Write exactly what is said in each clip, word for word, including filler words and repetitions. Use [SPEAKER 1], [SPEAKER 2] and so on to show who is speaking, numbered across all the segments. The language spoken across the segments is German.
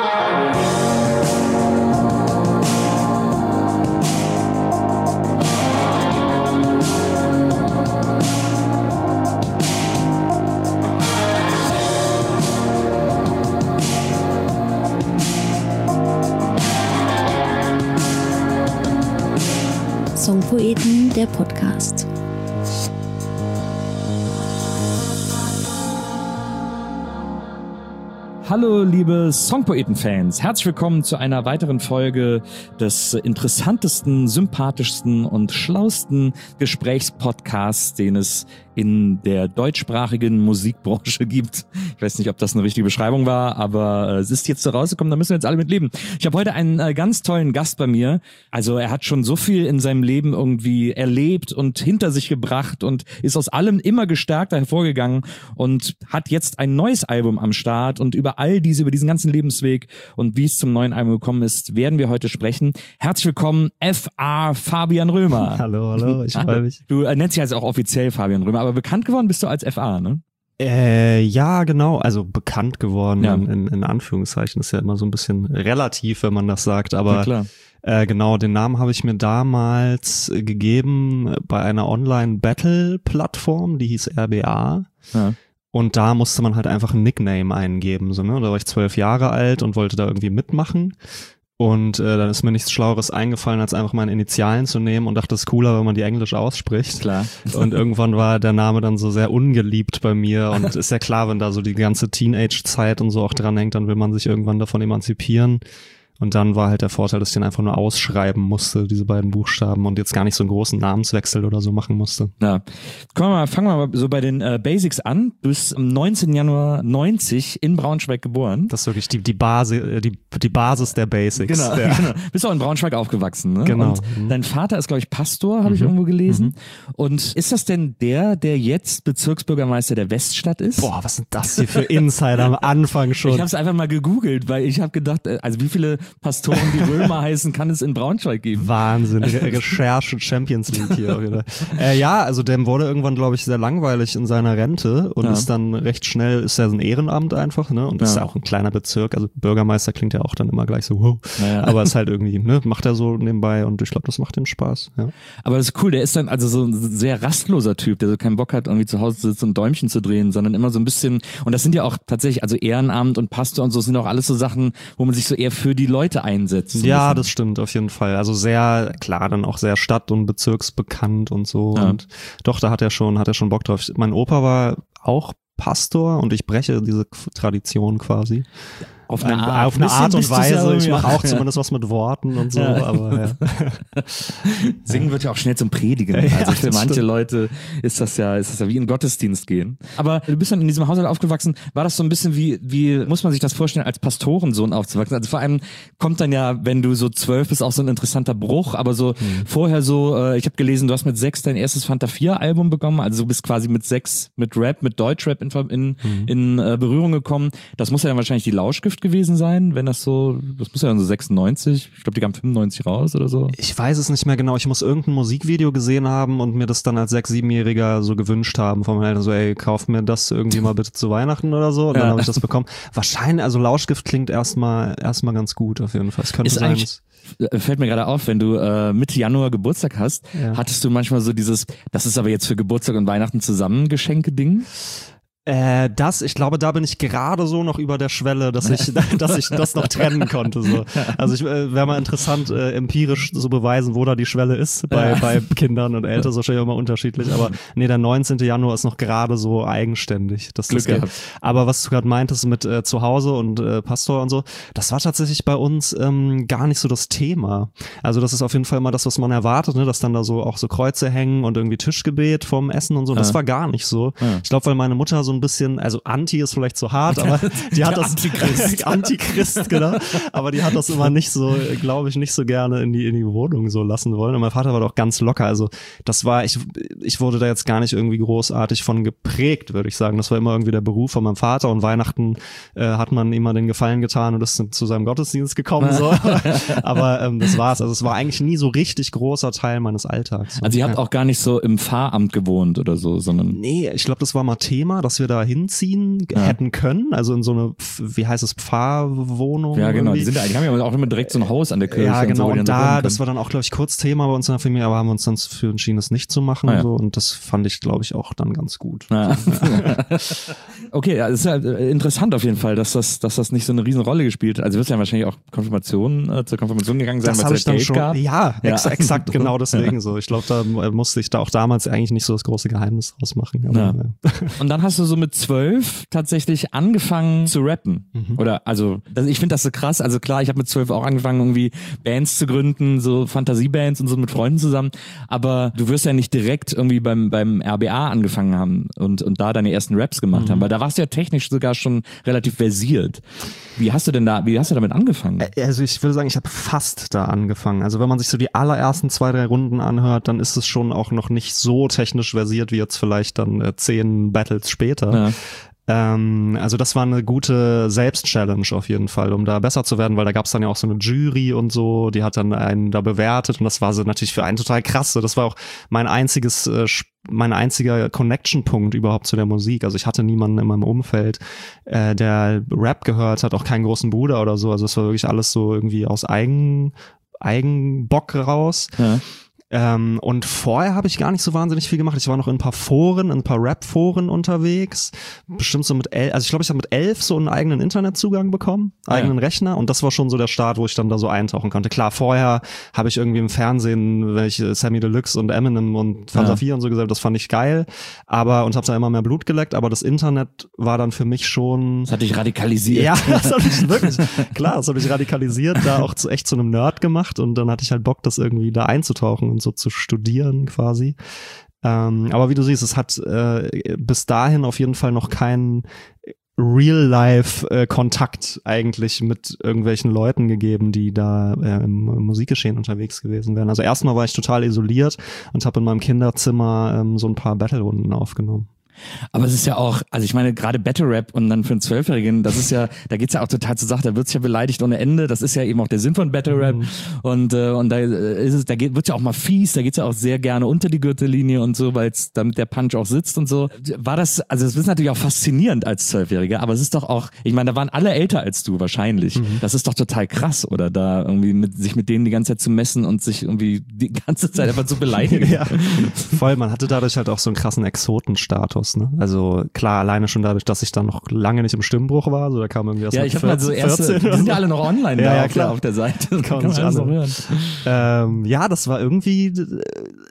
[SPEAKER 1] Songpoeten, der Podcast.
[SPEAKER 2] Hallo liebe Songpoeten-Fans, herzlich willkommen zu einer weiteren Folge des interessantesten, sympathischsten und schlausten Gesprächspodcasts, den es in der deutschsprachigen Musikbranche gibt. Ich weiß nicht, ob das eine richtige Beschreibung war, aber es ist jetzt so rausgekommen, da müssen wir jetzt alle mit leben. Ich habe heute einen äh, ganz tollen Gast bei mir. Also er hat schon so viel in seinem Leben irgendwie erlebt und hinter sich gebracht und ist aus allem immer gestärkter hervorgegangen und hat jetzt ein neues Album am Start. Und über all diese, über diesen ganzen Lebensweg und wie es zum neuen Album gekommen ist, werden wir heute sprechen. Herzlich willkommen, F A Fabian Römer.
[SPEAKER 3] Hallo, hallo, ich freue mich.
[SPEAKER 2] Du äh, nennst dich also auch offiziell Fabian Römer, aber bekannt geworden bist du als F A, ne?
[SPEAKER 3] Äh, ja, genau, also bekannt geworden,
[SPEAKER 2] ja.
[SPEAKER 3] in, in Anführungszeichen, ist ja immer so ein bisschen relativ, wenn man das sagt, aber
[SPEAKER 2] ja, klar.
[SPEAKER 3] Äh, genau, den Namen habe ich mir damals äh, gegeben bei einer Online-Battle-Plattform, die hieß R B A.
[SPEAKER 2] Ja.
[SPEAKER 3] Und da musste man halt einfach ein Nickname eingeben, so, ne? Da war ich zwölf Jahre alt und wollte da irgendwie mitmachen. Und äh, dann ist mir nichts Schlaueres eingefallen, als einfach meine Initialen zu nehmen und dachte, es ist cooler, wenn man die Englisch ausspricht.
[SPEAKER 2] Klar.
[SPEAKER 3] Und irgendwann war der Name dann so sehr ungeliebt bei mir und ist ja klar, wenn da so die ganze Teenage-Zeit und so auch dran hängt, dann will man sich irgendwann davon emanzipieren. Und dann war halt der Vorteil, dass ich den einfach nur ausschreiben musste, diese beiden Buchstaben, und jetzt gar nicht so einen großen Namenswechsel oder so machen musste.
[SPEAKER 2] Ja. Kommen wir mal, fangen wir mal so bei den äh, Basics an. Du bist am neunzehnten Januar neunzig in Braunschweig geboren.
[SPEAKER 3] Das ist wirklich die, die, Basi- die, die Basis der Basics.
[SPEAKER 2] Genau,
[SPEAKER 3] ja.
[SPEAKER 2] genau. Bist auch in Braunschweig aufgewachsen, ne?
[SPEAKER 3] Genau.
[SPEAKER 2] Und
[SPEAKER 3] mhm.
[SPEAKER 2] dein Vater ist, glaube ich, Pastor, habe
[SPEAKER 3] mhm.
[SPEAKER 2] ich irgendwo gelesen.
[SPEAKER 3] Mhm.
[SPEAKER 2] Und ist das denn der, der jetzt Bezirksbürgermeister der Weststadt ist?
[SPEAKER 3] Boah, was sind das hier für Insider am Anfang schon?
[SPEAKER 2] Ich habe es einfach mal gegoogelt, weil ich habe gedacht, also wie viele Pastoren, die Römer heißen, kann es in Braunschweig geben?
[SPEAKER 3] Wahnsinn, Re- Recherche Champions League hier. Wieder. Äh, ja, also dem wurde irgendwann, glaube ich, sehr langweilig in seiner Rente und ja. ist dann recht schnell, ist ja so ein Ehrenamt einfach, ne? Und ja. ist ja auch ein kleiner Bezirk, also Bürgermeister klingt ja auch dann immer gleich so, wow. Naja. Aber ist halt irgendwie, ne, macht er so nebenbei und ich glaube, das macht ihm Spaß. Ja.
[SPEAKER 2] Aber das ist cool, der ist dann also so ein sehr rastloser Typ, der so keinen Bock hat, irgendwie zu Hause zu sitzen und Däumchen zu drehen, sondern immer so ein bisschen, und das sind ja auch tatsächlich, also Ehrenamt und Pastor und so sind auch alles so Sachen, wo man sich so eher für die Leute einsetzt. So
[SPEAKER 3] ja, das stimmt auf jeden Fall. Also sehr, klar, dann auch sehr stadt- und bezirksbekannt und so. Ja. Und doch, da hat er schon, hat er schon Bock drauf. Mein Opa war auch Pastor und ich breche diese Tradition quasi.
[SPEAKER 2] Auf eine Art,
[SPEAKER 3] auf eine Art und Weise. Ja, ich mache auch
[SPEAKER 2] ja.
[SPEAKER 3] zumindest was mit Worten und so.
[SPEAKER 2] Ja.
[SPEAKER 3] Aber ja.
[SPEAKER 2] Singen wird ja auch schnell zum Predigen. Also
[SPEAKER 3] ja,
[SPEAKER 2] für manche
[SPEAKER 3] stimmt.
[SPEAKER 2] Leute ist das ja, ist das ja wie in Gottesdienst gehen. Aber du bist dann in diesem Haushalt aufgewachsen. War das so ein bisschen wie, wie muss man sich das vorstellen, als Pastorensohn aufzuwachsen? Also vor allem kommt dann ja, wenn du so zwölf bist, auch so ein interessanter Bruch. Aber so hm. vorher so, äh, ich habe gelesen, du hast mit sechs dein erstes Fanta vier Album bekommen. Also du bist quasi mit sechs mit Rap, mit Deutschrap in, in, hm. in äh, Berührung gekommen. Das muss ja dann wahrscheinlich die Lauschgift gewesen sein, wenn das so, das muss ja dann so sechsundneunzig, ich glaube, die kamen fünfundneunzig raus oder so.
[SPEAKER 3] Ich weiß es nicht mehr genau. Ich muss irgendein Musikvideo gesehen haben und mir das dann als sechs-, siebenjähriger so gewünscht haben von meinen Eltern, so, ey, kauf mir das irgendwie mal bitte zu Weihnachten oder so. Und ja. dann habe ich das bekommen. Wahrscheinlich, also Lauschgift klingt erstmal erstmal ganz gut auf jeden Fall. Es könnte
[SPEAKER 2] ist
[SPEAKER 3] sein,
[SPEAKER 2] dass fällt mir gerade auf, wenn du äh, Mitte Januar Geburtstag hast,
[SPEAKER 3] ja.
[SPEAKER 2] hattest du manchmal so dieses, das ist aber jetzt für Geburtstag und Weihnachten zusammen Geschenke-Ding?
[SPEAKER 3] Äh, das, ich glaube, da bin ich gerade so noch über der Schwelle, dass ich, dass ich das noch trennen konnte. So. Also ich äh, wäre mal interessant, äh, empirisch zu beweisen, wo da die Schwelle ist bei, ja. bei Kindern und Eltern, ist wahrscheinlich immer unterschiedlich. Aber nee, der neunzehnten Januar ist noch gerade so eigenständig. Dass
[SPEAKER 2] Glück
[SPEAKER 3] das
[SPEAKER 2] gehabt.
[SPEAKER 3] Aber was du gerade meintest mit äh, Zuhause und äh, Pastor und so, das war tatsächlich bei uns ähm, gar nicht so das Thema. Also das ist auf jeden Fall immer das, was man erwartet, ne? Dass dann da so auch so Kreuze hängen und irgendwie Tischgebet vom Essen und so. Das ja. war gar nicht so. Ja. Ich glaube, weil meine Mutter so ein bisschen, also Anti ist vielleicht zu hart, aber die hat das
[SPEAKER 2] Antichrist.
[SPEAKER 3] Antichrist, genau. Aber die hat das immer nicht so, glaube ich, nicht so gerne in die in die Wohnung so lassen wollen. Und mein Vater war doch ganz locker. Also das war, ich ich wurde da jetzt gar nicht irgendwie großartig von geprägt, würde ich sagen. Das war immer irgendwie der Beruf von meinem Vater und Weihnachten äh, hat man immer den Gefallen getan und ist zu seinem Gottesdienst gekommen. So. Aber ähm, das war's. Also es war eigentlich nie so richtig großer Teil meines Alltags. So.
[SPEAKER 2] Also ihr habt
[SPEAKER 3] ja.
[SPEAKER 2] auch gar nicht so im Pfarramt gewohnt oder so, sondern
[SPEAKER 3] nee, ich glaube, das war mal Thema, dass wir wir da hinziehen ja. hätten können, also in so eine, wie heißt es, Pfarrwohnung.
[SPEAKER 2] Ja, genau,
[SPEAKER 3] irgendwie.
[SPEAKER 2] die, sind, die haben ja auch immer direkt so ein Haus an der Kirche.
[SPEAKER 3] Ja, genau, und, so, und da, das
[SPEAKER 2] können.
[SPEAKER 3] war dann auch, glaube ich, kurz Thema bei uns in der Familie, aber haben wir uns dann für entschieden, das nicht zu machen. Ah, ja. so, und das fand ich, glaube ich, auch dann ganz gut. Ja.
[SPEAKER 2] Okay, ja, es ist ja interessant auf jeden Fall, dass das, dass das nicht so eine riesen Rolle gespielt hat. Also wirst du ja wahrscheinlich auch Konfirmation, äh, zur Konfirmation gegangen sein,
[SPEAKER 3] das
[SPEAKER 2] weil
[SPEAKER 3] es
[SPEAKER 2] dann
[SPEAKER 3] Date
[SPEAKER 2] schon,
[SPEAKER 3] gab. Ja,
[SPEAKER 2] ja.
[SPEAKER 3] Ex- exakt genau deswegen so. Ich glaube, da musste ich da auch damals eigentlich nicht so das große Geheimnis draus machen. Aber,
[SPEAKER 2] ja.
[SPEAKER 3] Ja.
[SPEAKER 2] Und dann hast du so mit zwölf tatsächlich angefangen zu rappen. Mhm. Oder also, das, ich finde das so krass. Also klar, ich habe mit zwölf auch angefangen, irgendwie Bands zu gründen, so Fantasiebands und so mit Freunden zusammen. Aber du wirst ja nicht direkt irgendwie beim beim R B A angefangen haben und und da deine ersten Raps gemacht mhm. haben, weil da warst du ja technisch sogar schon relativ versiert. Wie hast du denn da, wie hast du damit angefangen?
[SPEAKER 3] Also ich würde sagen, ich habe fast da angefangen. Also wenn man sich so die allerersten zwei, drei Runden anhört, dann ist es schon auch noch nicht so technisch versiert wie jetzt vielleicht dann äh, zehn Battles später. Ja. Ähm, also das war eine gute Selbstchallenge auf jeden Fall, um da besser zu werden, weil da gab es dann ja auch so eine Jury und so, die hat dann einen da bewertet und das war so natürlich für einen total krass. Das war auch mein einziges, äh, mein einziger Connection-Punkt überhaupt zu der Musik. Also ich hatte niemanden in meinem Umfeld, äh, der Rap gehört hat, auch keinen großen Bruder oder so. Also es war wirklich alles so irgendwie aus Eigen, Eigenbock raus. Ja. Ähm, und vorher habe ich gar nicht so wahnsinnig viel gemacht. Ich war noch in ein paar Foren, in ein paar Rap-Foren unterwegs. Bestimmt so mit elf, also ich glaube, ich habe mit elf so einen eigenen Internetzugang bekommen, ah, eigenen ja. Rechner. Und das war schon so der Start, wo ich dann da so eintauchen konnte. Klar, vorher habe ich irgendwie im Fernsehen welche Sammy Deluxe und Eminem und Fanta vier ja. und so gesagt, das fand ich geil. Aber, und habe da immer mehr Blut geleckt. Aber das Internet war dann für mich schon...
[SPEAKER 2] Das hat dich radikalisiert.
[SPEAKER 3] Ja, das hat mich wirklich, klar, das hat mich radikalisiert, da auch zu, echt zu einem Nerd gemacht. Und dann hatte ich halt Bock, das irgendwie da einzutauchen und so zu studieren quasi. Ähm, aber wie du siehst, es hat äh, bis dahin auf jeden Fall noch keinen Real-Life-Kontakt äh, eigentlich mit irgendwelchen Leuten gegeben, die da äh, im Musikgeschehen unterwegs gewesen wären. Also erstmal war ich total isoliert und habe in meinem Kinderzimmer ähm, so ein paar Battle-Runden aufgenommen.
[SPEAKER 2] Aber es ist ja auch, also ich meine, gerade Battle Rap und dann für einen Zwölfjährigen, das ist ja, da geht's ja auch total zur Sache, da wird's ja beleidigt ohne Ende, das ist ja eben auch der Sinn von Battle Rap mhm. und äh, und da ist es, da geht, wird's ja auch mal fies, da geht's ja auch sehr gerne unter die Gürtellinie und so, weil es damit der Punch auch sitzt und so. War das, also das ist natürlich auch faszinierend als Zwölfjähriger, aber es ist doch auch, ich meine, da waren alle älter als du wahrscheinlich. Mhm. Das ist doch total krass, oder da irgendwie mit sich mit denen die ganze Zeit zu messen und sich irgendwie die ganze Zeit einfach zu beleidigen.
[SPEAKER 3] Ja, voll, man hatte dadurch halt auch so einen krassen Exotenstatus. Ne? Also klar, alleine schon dadurch, dass ich dann noch lange nicht im Stimmbruch war, so da kam irgendwie erst
[SPEAKER 2] ja, ich habe mal so erste, die sind ja alle noch online
[SPEAKER 3] ja,
[SPEAKER 2] da
[SPEAKER 3] ja,
[SPEAKER 2] auf,
[SPEAKER 3] klar.
[SPEAKER 2] Der, auf der Seite. Das
[SPEAKER 3] kann, kann man alles noch hören. Ähm, ja, das war irgendwie äh,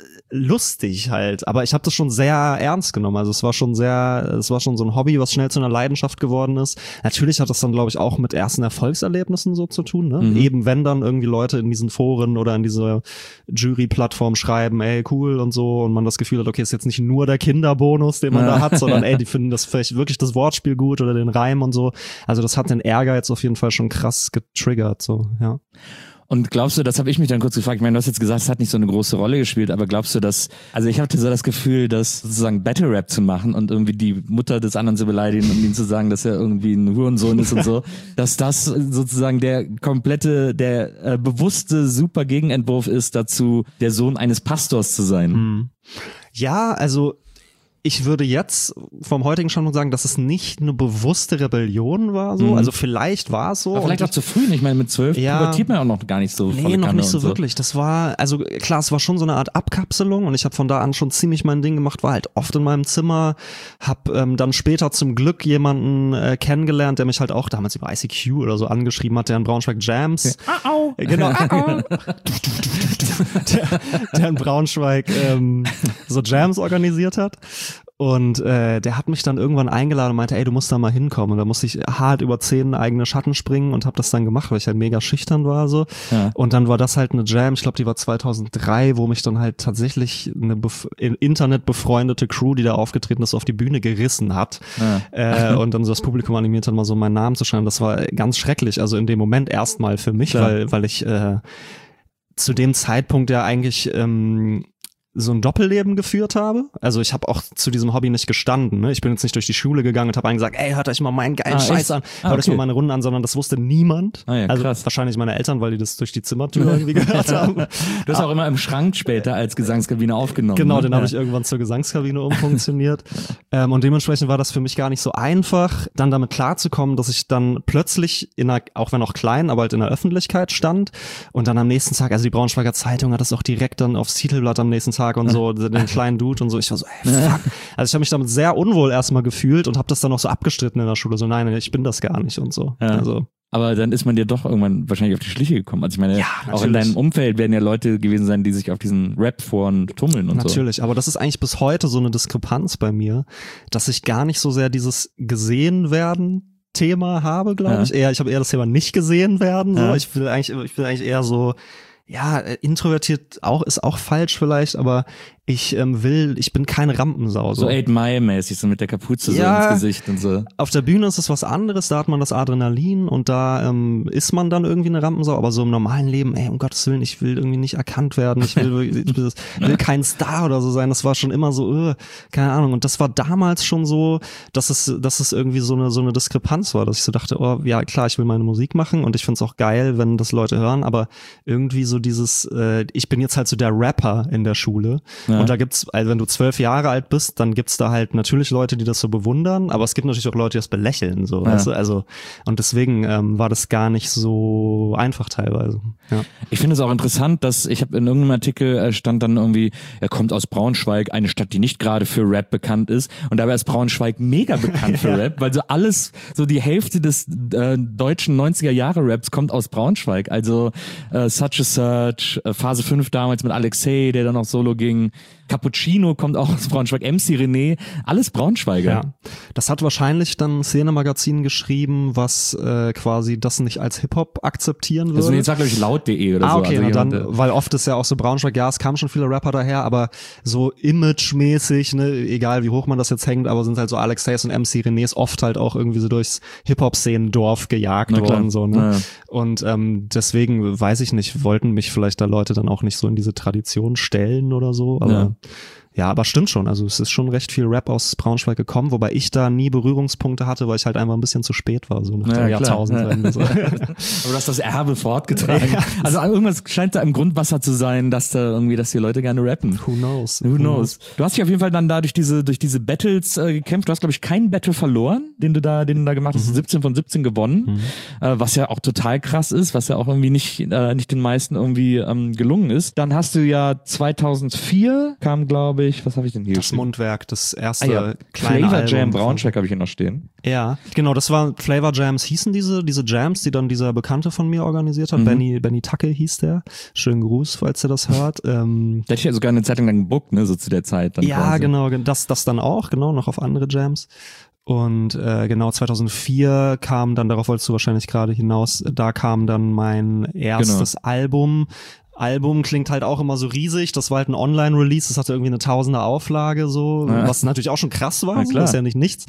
[SPEAKER 3] lustig halt, aber ich habe das schon sehr ernst genommen. Also es war schon sehr, es war schon so ein Hobby, was schnell zu einer Leidenschaft geworden ist. Natürlich hat das dann, glaube ich, auch mit ersten Erfolgserlebnissen so zu tun. Ne? Mhm. Eben wenn dann irgendwie Leute in diesen Foren oder in dieser Jury-Plattform schreiben, ey, cool und so, und man das Gefühl hat, okay, ist jetzt nicht nur der Kinderbonus, den man ja. da hat, sondern ey, die finden das vielleicht wirklich das Wortspiel gut oder den Reim und so. Also das hat den Ehrgeiz auf jeden Fall schon krass getriggert, so, ja.
[SPEAKER 2] Und glaubst du, das habe ich mich dann kurz gefragt, ich meine, du hast jetzt gesagt, es hat nicht so eine große Rolle gespielt, aber glaubst du, dass, also ich hatte so das Gefühl, dass sozusagen Battle Rap zu machen und irgendwie die Mutter des anderen zu beleidigen und ihm zu sagen, dass er irgendwie ein Hurensohn ist und so, dass das sozusagen der komplette, der äh, bewusste super Gegenentwurf ist dazu, der Sohn eines Pastors zu sein.
[SPEAKER 3] Hm. Ja, also ich würde jetzt vom heutigen Standpunkt sagen, dass es nicht eine bewusste Rebellion war, so. Mhm. Also vielleicht war es so.
[SPEAKER 2] Aber vielleicht auch zu früh. Ich meine, mit zwölf
[SPEAKER 3] ja,
[SPEAKER 2] pubertiert man ja auch noch gar nicht so.
[SPEAKER 3] Nee, noch nicht so, so wirklich. Das war, also klar, es war schon so eine Art Abkapselung und ich habe von da an schon ziemlich mein Ding gemacht, war halt oft in meinem Zimmer, hab ähm, dann später zum Glück jemanden äh, kennengelernt, der mich halt auch damals über I C Q oder so angeschrieben hat, der in Braunschweig Jams.
[SPEAKER 2] Okay. Au, au.
[SPEAKER 3] Genau, au, au. der, der in Braunschweig ähm, so Jams organisiert hat. Und äh, der hat mich dann irgendwann eingeladen und meinte, ey, du musst da mal hinkommen. Und da musste ich hart über zehn eigene Schatten springen und habe das dann gemacht, weil ich halt mega schüchtern war so. Ja. Und dann war das halt eine Jam, ich glaube, die war zweitausenddrei, wo mich dann halt tatsächlich eine bef- Internet befreundete Crew, die da aufgetreten ist, auf die Bühne gerissen hat. Ja. Äh, und dann so das Publikum animiert hat, mal so meinen Namen zu schreiben. Das war ganz schrecklich, also in dem Moment erstmal für mich, ja. weil weil ich äh, zu dem Zeitpunkt ja eigentlich ähm, so ein Doppelleben geführt habe. Also ich habe auch zu diesem Hobby nicht gestanden. Ne? Ich bin jetzt nicht durch die Schule gegangen und habe einen gesagt, ey, hört euch mal meinen geilen ah, Scheiß an, hört ah, okay. euch mal meine Runden an, sondern das wusste niemand.
[SPEAKER 2] Ah, ja,
[SPEAKER 3] also
[SPEAKER 2] krass.
[SPEAKER 3] Wahrscheinlich meine Eltern, weil die das durch die Zimmertür irgendwie gehört haben.
[SPEAKER 2] Du hast ah. auch immer im Schrank später als Gesangskabine aufgenommen.
[SPEAKER 3] Genau,
[SPEAKER 2] ne?
[SPEAKER 3] den habe ich irgendwann zur Gesangskabine umfunktioniert. ähm, und dementsprechend war das für mich gar nicht so einfach, dann damit klarzukommen, dass ich dann plötzlich in einer, auch wenn auch klein, aber halt in der Öffentlichkeit stand und dann am nächsten Tag, also die Braunschweiger Zeitung hat das auch direkt dann aufs Titelblatt am nächsten Tag und so, den kleinen Dude und so. Ich war so, ey, fuck. Also ich habe mich damit sehr unwohl erstmal gefühlt und habe das dann auch so abgestritten in der Schule. So, nein, ich bin das gar nicht und so.
[SPEAKER 2] Ja.
[SPEAKER 3] Also
[SPEAKER 2] aber dann ist man dir doch irgendwann wahrscheinlich auf die Schliche gekommen. Also ich meine,
[SPEAKER 3] ja,
[SPEAKER 2] auch in deinem Umfeld werden ja Leute gewesen sein, die sich auf diesen Rap-Foren tummeln und
[SPEAKER 3] natürlich, so.
[SPEAKER 2] Natürlich,
[SPEAKER 3] aber das ist eigentlich bis heute so eine Diskrepanz bei mir, dass ich gar nicht so sehr dieses gesehen werden Thema habe, glaube ja. ich. Eher, ich habe eher das Thema nicht gesehen werden. So. Ja. Ich will eigentlich, ich will eigentlich eher so, ja, introvertiert auch ist auch falsch vielleicht, aber ich ähm, will, ich bin keine Rampensau.
[SPEAKER 2] So, so eight Mile mäßig, so mit der Kapuze
[SPEAKER 3] ja,
[SPEAKER 2] so ins Gesicht und so.
[SPEAKER 3] Auf der Bühne ist es was anderes, da hat man das Adrenalin und da ähm, ist man dann irgendwie eine Rampensau, aber so im normalen Leben, ey, um Gottes Willen, ich will irgendwie nicht erkannt werden, ich will, ich will, will kein Star oder so sein, das war schon immer so, äh, keine Ahnung, und das war damals schon so, dass es, dass es irgendwie so eine, so eine Diskrepanz war, dass ich so dachte, oh, ja klar, ich will meine Musik machen und ich find's auch geil, wenn das Leute hören, aber irgendwie so dieses, äh, ich bin jetzt halt so der Rapper in der Schule ja. und da gibt's, also wenn du zwölf Jahre alt bist, dann gibt's da halt natürlich Leute, die das so bewundern, aber es gibt natürlich auch Leute, die das belächeln, so, ja. weißt du? Also, und deswegen ähm, war das gar nicht so einfach teilweise. Ja.
[SPEAKER 2] Ich finde es auch interessant, dass ich habe in irgendeinem Artikel äh, stand dann irgendwie, er kommt aus Braunschweig, eine Stadt, die nicht gerade für Rap bekannt ist, und dabei ist Braunschweig mega bekannt für ja. Rap, weil so alles, so die Hälfte des äh, deutschen neunziger Jahre Raps kommt aus Braunschweig, also äh, Such a Search, äh, Phase fünf damals mit Alexei, der dann auch solo ging, Cappuccino kommt auch aus Braunschweig, M C René, alles Braunschweiger.
[SPEAKER 3] Ja. Das hat wahrscheinlich dann Szene-Magazin geschrieben, was äh, quasi das nicht als Hip-Hop akzeptieren würde.
[SPEAKER 2] Also jetzt sagt, glaube ich, laut punkt de oder
[SPEAKER 3] ah,
[SPEAKER 2] so.
[SPEAKER 3] Okay,
[SPEAKER 2] also
[SPEAKER 3] jemand, dann, weil oft ist ja auch so Braunschweig, ja, es kamen schon viele Rapper daher, aber so imagemäßig, ne, egal wie hoch man das jetzt hängt, aber sind halt so Alex Tays und M C Renés oft halt auch irgendwie so durchs Hip-Hop-Szenen-Dorf gejagt worden. So, ne? Ja. Und ähm, deswegen, weiß ich nicht, wollten mich vielleicht da Leute dann auch nicht so in diese Tradition stellen oder so, aber ja. Ja, aber stimmt schon. Also es ist schon recht viel Rap aus Braunschweig gekommen, wobei ich da nie Berührungspunkte hatte, weil ich halt einfach ein bisschen zu spät war, so nach der
[SPEAKER 2] ja,
[SPEAKER 3] Jahrtausendwende. Ja. So.
[SPEAKER 2] Aber du hast das Erbe fortgetragen. Ja. Also irgendwas scheint da im Grundwasser zu sein, dass da irgendwie, dass die Leute gerne rappen.
[SPEAKER 3] Who knows?
[SPEAKER 2] Who knows? Du hast dich auf jeden Fall dann da durch diese, durch diese Battles äh, gekämpft. Du hast, glaube ich, keinen Battle verloren, den du da, den du da gemacht hast. Mhm. siebzehn von siebzehn gewonnen, mhm. äh, was ja auch total krass ist, was ja auch irgendwie nicht, äh, nicht den meisten irgendwie ähm, gelungen ist. Dann hast du ja zweitausendvier kam, glaube ich, was habe ich denn hier?
[SPEAKER 3] Das Mundwerk, das erste
[SPEAKER 2] ah, ja.
[SPEAKER 3] kleine
[SPEAKER 2] Flavor
[SPEAKER 3] Album
[SPEAKER 2] Jam Braunschweig habe ich hier noch stehen.
[SPEAKER 3] Ja, genau, das war Flavor Jams, hießen diese, diese Jams, die dann dieser Bekannte von mir organisiert hat. Mhm. Benny, Benny Tacke hieß der. Schönen Gruß, falls ihr das hört. Ähm,
[SPEAKER 2] da hätte ich ja sogar eine Zeitung lang gebuckt, ne, so zu der Zeit. Dann
[SPEAKER 3] ja,
[SPEAKER 2] quasi.
[SPEAKER 3] Genau, das, das dann auch, genau, noch auf andere Jams. Und äh, genau zweitausendvier kam dann, darauf wolltest du wahrscheinlich gerade hinaus, da kam dann mein erstes genau. Album. Album klingt halt auch immer so riesig, das war halt ein Online-Release, das hatte irgendwie eine tausender Auflage so, ja. was natürlich auch schon krass war, so, das ist ja nicht nichts.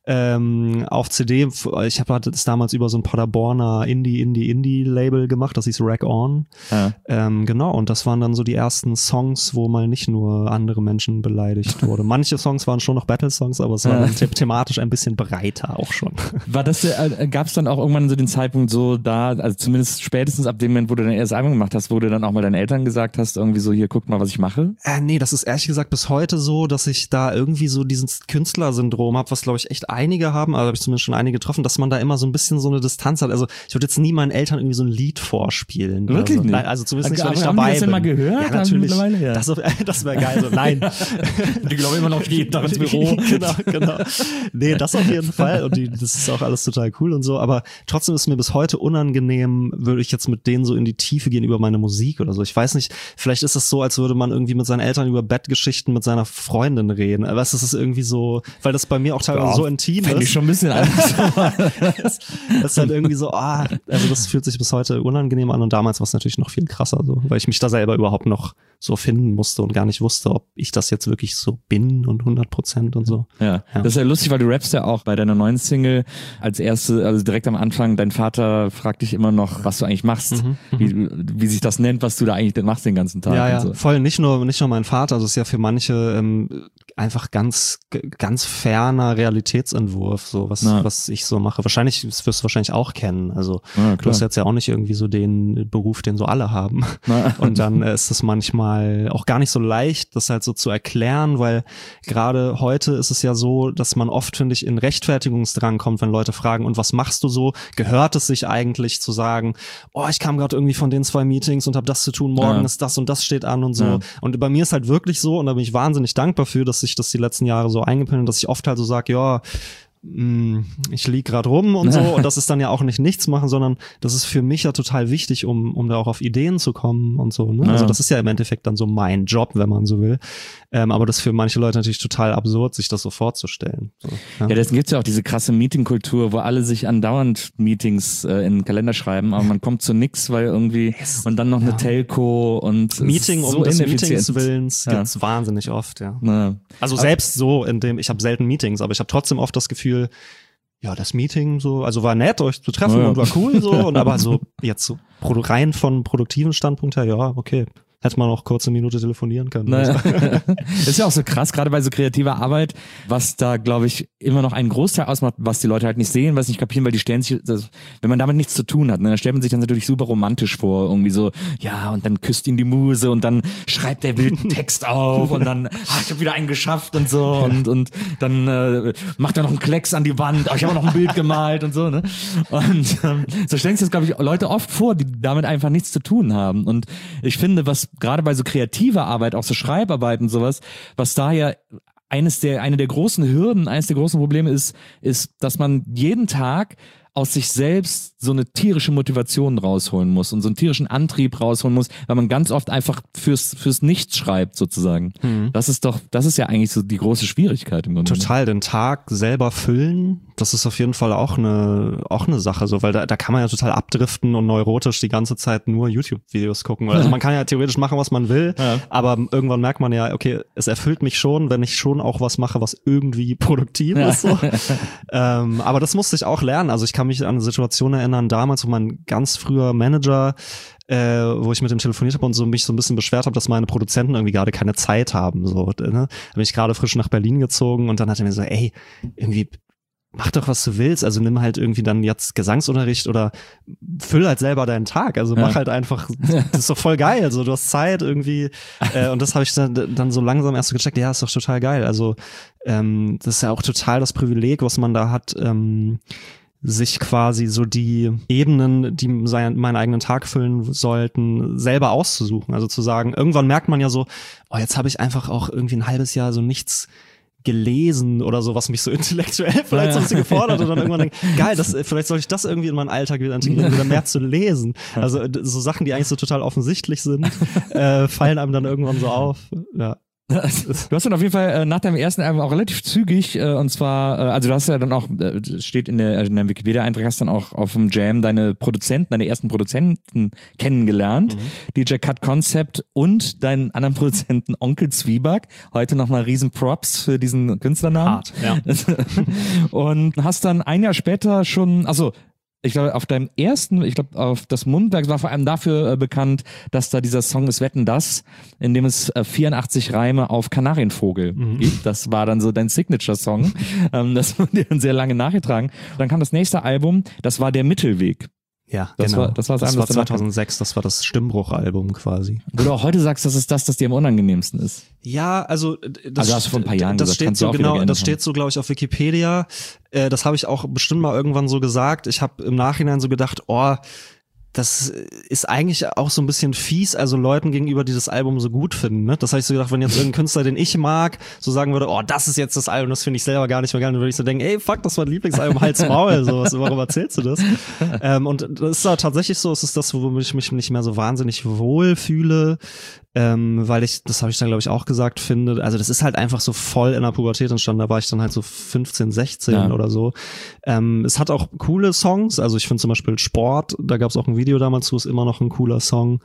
[SPEAKER 3] Ähm, auf C D, ich habe das damals über so ein Paderborner Indie, Indie, Indie-Label gemacht, das hieß Rack On. Ja. Ähm, genau, und das waren dann so die ersten Songs, wo mal nicht nur andere Menschen beleidigt wurde. Manche Songs waren schon noch Battle-Songs, aber es war ja. dann the- thematisch ein bisschen breiter auch schon.
[SPEAKER 2] War das, äh, gab es dann auch irgendwann so den Zeitpunkt so da, also zumindest spätestens ab dem Moment, wo du dein erstes Album gemacht hast, wo du dann auch mal deinen Eltern gesagt hast, irgendwie so, hier, guckt mal, was ich mache?
[SPEAKER 3] Äh, nee, das ist ehrlich gesagt bis heute so, dass ich da irgendwie so dieses Künstlersyndrom habe, was glaube ich echt einige haben, aber habe ich zumindest schon einige getroffen, dass man da immer so ein bisschen so eine Distanz hat. Also ich würde jetzt nie meinen Eltern irgendwie so ein Lied vorspielen.
[SPEAKER 2] Wirklich
[SPEAKER 3] also,
[SPEAKER 2] nicht?
[SPEAKER 3] Nein, also zumindest nicht,
[SPEAKER 2] aber
[SPEAKER 3] wenn ich
[SPEAKER 2] haben
[SPEAKER 3] dabei
[SPEAKER 2] die das
[SPEAKER 3] bin.
[SPEAKER 2] Denn mal gehört?
[SPEAKER 3] Ja, natürlich.
[SPEAKER 2] Ja.
[SPEAKER 3] Das, das wäre geil. So, nein.
[SPEAKER 2] Die glauben immer noch jeden Tag ins Büro.
[SPEAKER 3] Genau, genau. Nee, das auf jeden Fall. Und die, das ist auch alles total cool und so. Aber trotzdem ist mir bis heute unangenehm, würde ich jetzt mit denen so in die Tiefe gehen über meine Musik oder so. Ich weiß nicht, vielleicht ist es so, als würde man irgendwie mit seinen Eltern über Bettgeschichten mit seiner Freundin reden. Aber es ist irgendwie so, weil das bei mir auch teilweise ja, so intim ist.
[SPEAKER 2] Ich schon ein bisschen anders.
[SPEAKER 3] das, das ist halt irgendwie so, ah, also das fühlt sich bis heute unangenehm an und damals war es natürlich noch viel krasser, so, weil ich mich da selber überhaupt noch so finden musste und gar nicht wusste, ob ich das jetzt wirklich so bin und hundert Prozent und so.
[SPEAKER 2] Ja. ja, das ist ja lustig, weil du rappst ja auch bei deiner neuen Single als erste, also direkt am Anfang, dein Vater fragt dich immer noch, was du eigentlich machst, mhm, wie, wie sich das nennt, was du da eigentlich machst den ganzen Tag.
[SPEAKER 3] Ja, ja,
[SPEAKER 2] und so.
[SPEAKER 3] voll. Nicht nur, nicht nur mein Vater, also es ist ja für manche ähm, einfach ganz, ganz ferner Realitätsentwurf, so was,
[SPEAKER 2] ja.
[SPEAKER 3] was ich so mache. Wahrscheinlich, das wirst du wahrscheinlich auch kennen. Also
[SPEAKER 2] ja,
[SPEAKER 3] du hast jetzt ja auch nicht irgendwie so den Beruf, den so alle haben. Ja. Und dann äh, ist es manchmal auch gar nicht so leicht, das halt so zu erklären, weil gerade heute ist es ja so, dass man oft, finde ich, in Rechtfertigungsdrang kommt, wenn Leute fragen, und was machst du so? Gehört es sich eigentlich zu sagen, oh, ich kam gerade irgendwie von den zwei Meetings und habe das zu tun, morgen ja. ist das und das steht an und so. Ja. Und bei mir ist halt wirklich so, und da bin ich wahnsinnig dankbar für, dass sich das die letzten Jahre so eingependelt, dass ich oft halt so sage, ja, ich lieg gerade rum und so, und das ist dann ja auch nicht nichts machen, sondern das ist für mich ja total wichtig, um um da auch auf Ideen zu kommen und so, ne? Ja. Also das ist ja im Endeffekt dann so mein Job, wenn man so will. Ähm, aber das ist für manche Leute natürlich total absurd, sich das so vorzustellen. So, ja,
[SPEAKER 2] ja, deswegen gibt's ja auch diese krasse Meetingkultur, wo alle sich andauernd Meetings äh, in den Kalender schreiben, aber man kommt zu nix, weil irgendwie yes. und dann noch ja. eine Telco und
[SPEAKER 3] Meeting
[SPEAKER 2] so
[SPEAKER 3] um des Meetings Willens ja. gibt's wahnsinnig oft, ja. ja. Also aber selbst so, in dem ich habe selten Meetings, aber ich habe trotzdem oft das Gefühl, ja, das Meeting so, also war nett, euch zu treffen, ja. und war cool so, und aber so jetzt so rein von produktiven Standpunkt her, ja, okay. Hätte man auch kurz eine Minute telefonieren können.
[SPEAKER 2] Naja. Das ist ja auch so krass, gerade bei so kreativer Arbeit, was da, glaube ich, immer noch einen Großteil ausmacht, was die Leute halt nicht sehen, was nicht kapieren, weil die stellen sich, das, wenn man damit nichts zu tun hat, ne, dann stellt man sich dann natürlich super romantisch vor, irgendwie so, ja, und dann küsst ihn die Muse und dann schreibt der wilden Text auf und dann, ah, ich habe wieder einen geschafft und so und und dann äh, macht er noch einen Klecks an die Wand, oh, ich habe noch ein Bild gemalt und so, ne? Und ähm, so stellen sich das, glaube ich, Leute oft vor, die damit einfach nichts zu tun haben. Und ich finde, was gerade bei so kreativer Arbeit, auch so Schreibarbeit und sowas, was da ja eines der, eine der großen Hürden, eines der großen Probleme ist, ist, dass man jeden Tag aus sich selbst so eine tierische Motivation rausholen muss und so einen tierischen Antrieb rausholen muss, weil man ganz oft einfach fürs fürs Nichts schreibt sozusagen. Mhm. Das ist doch, das ist ja eigentlich so die große Schwierigkeit im Grunde.
[SPEAKER 3] Total, den Tag selber füllen, das ist auf jeden Fall auch eine auch eine Sache, so, weil da, da kann man ja total abdriften und neurotisch die ganze Zeit nur YouTube-Videos gucken. Also man kann ja theoretisch machen, was man will, ja. aber irgendwann merkt man ja, okay, es erfüllt mich schon, wenn ich schon auch was mache, was irgendwie produktiv ja. ist. So. ähm, aber das musste ich auch lernen. Also ich kann mich an eine Situation erinnern, damals, wo mein ganz früher Manager, äh, wo ich mit dem telefoniert habe und so mich so ein bisschen beschwert habe, dass meine Produzenten irgendwie gerade keine Zeit haben. So, ne? Da bin ich gerade frisch nach Berlin gezogen und dann hat er mir so, ey, irgendwie mach doch, was du willst, also nimm halt irgendwie dann jetzt Gesangsunterricht oder füll halt selber deinen Tag, also mach ja. halt einfach, das ist doch voll geil, also du hast Zeit irgendwie äh, und das habe ich dann, dann so langsam erst so gecheckt, ja, ist doch total geil, also ähm, das ist ja auch total das Privileg, was man da hat, ähm, sich quasi so die Ebenen, die sein, meinen eigenen Tag füllen sollten, selber auszusuchen. Also zu sagen, irgendwann merkt man ja so, oh, jetzt habe ich einfach auch irgendwie ein halbes Jahr so nichts gelesen oder so, was mich so intellektuell vielleicht so ein bisschen gefordert und dann irgendwann denke, geil, das, vielleicht soll ich das irgendwie in meinen Alltag wieder integrieren, wieder mehr zu lesen. Also so Sachen, die eigentlich so total offensichtlich sind, äh, fallen einem dann irgendwann so auf. Ja.
[SPEAKER 2] Du hast dann auf jeden Fall äh, nach deinem ersten Album auch relativ zügig, äh, und zwar, äh, also du hast ja dann auch, äh, steht in der, in der Wikipedia-Eintrag, hast dann auch auf dem Jam deine Produzenten, deine ersten Produzenten kennengelernt, mhm. D J Cut Concept und deinen anderen Produzenten Onkel Zwieback. Heute nochmal riesen Props für diesen Künstlernamen.
[SPEAKER 3] Hart, ja.
[SPEAKER 2] Und hast dann ein Jahr später schon, also ich glaube, auf deinem ersten, ich glaube, auf das Mundwerk war vor allem dafür äh, bekannt, dass da dieser Song ist Wetten, das, in dem es äh, vierundachtzig Reime auf Kanarienvogel mhm. gibt. Das war dann so dein Signature-Song. ähm, das wurde dir dann sehr lange nachgetragen. Dann kam das nächste Album, das war Der Mittelweg.
[SPEAKER 3] Ja,
[SPEAKER 2] das
[SPEAKER 3] genau.
[SPEAKER 2] War, das war, das
[SPEAKER 3] das war zweitausendsechs, das war das Stimmbruch-Album quasi.
[SPEAKER 2] Wo du auch heute sagst, das ist das, das dir am unangenehmsten ist.
[SPEAKER 3] Ja, also das,
[SPEAKER 2] also hast du vor ein paar Jahren
[SPEAKER 3] das
[SPEAKER 2] gesagt,
[SPEAKER 3] steht so genau, das steht so, glaube ich, auf Wikipedia. Äh, das habe ich auch bestimmt mal irgendwann so gesagt. Ich habe im Nachhinein so gedacht, oh, das ist eigentlich auch so ein bisschen fies, also Leuten gegenüber, die das Album so gut finden. Ne? Das habe ich so gedacht, wenn jetzt irgendein Künstler, den ich mag, so sagen würde, oh, das ist jetzt das Album, das finde ich selber gar nicht mehr geil, dann würde ich so denken, ey, fuck, das war mein Lieblingsalbum, halt's Maul, so, was, warum erzählst du das? ähm, und das ist da tatsächlich so, es ist das, wo ich mich nicht mehr so wahnsinnig wohl fühle. ähm, weil ich, das habe ich dann glaube ich auch gesagt, finde, also das ist halt einfach so voll in der Pubertät entstanden, da war ich dann halt so fünfzehn, sechzehn ja. oder so. Ähm, es hat auch coole Songs, also ich finde zum Beispiel Sport, da gab es auch ein Video damals zu, ist immer noch ein cooler Song.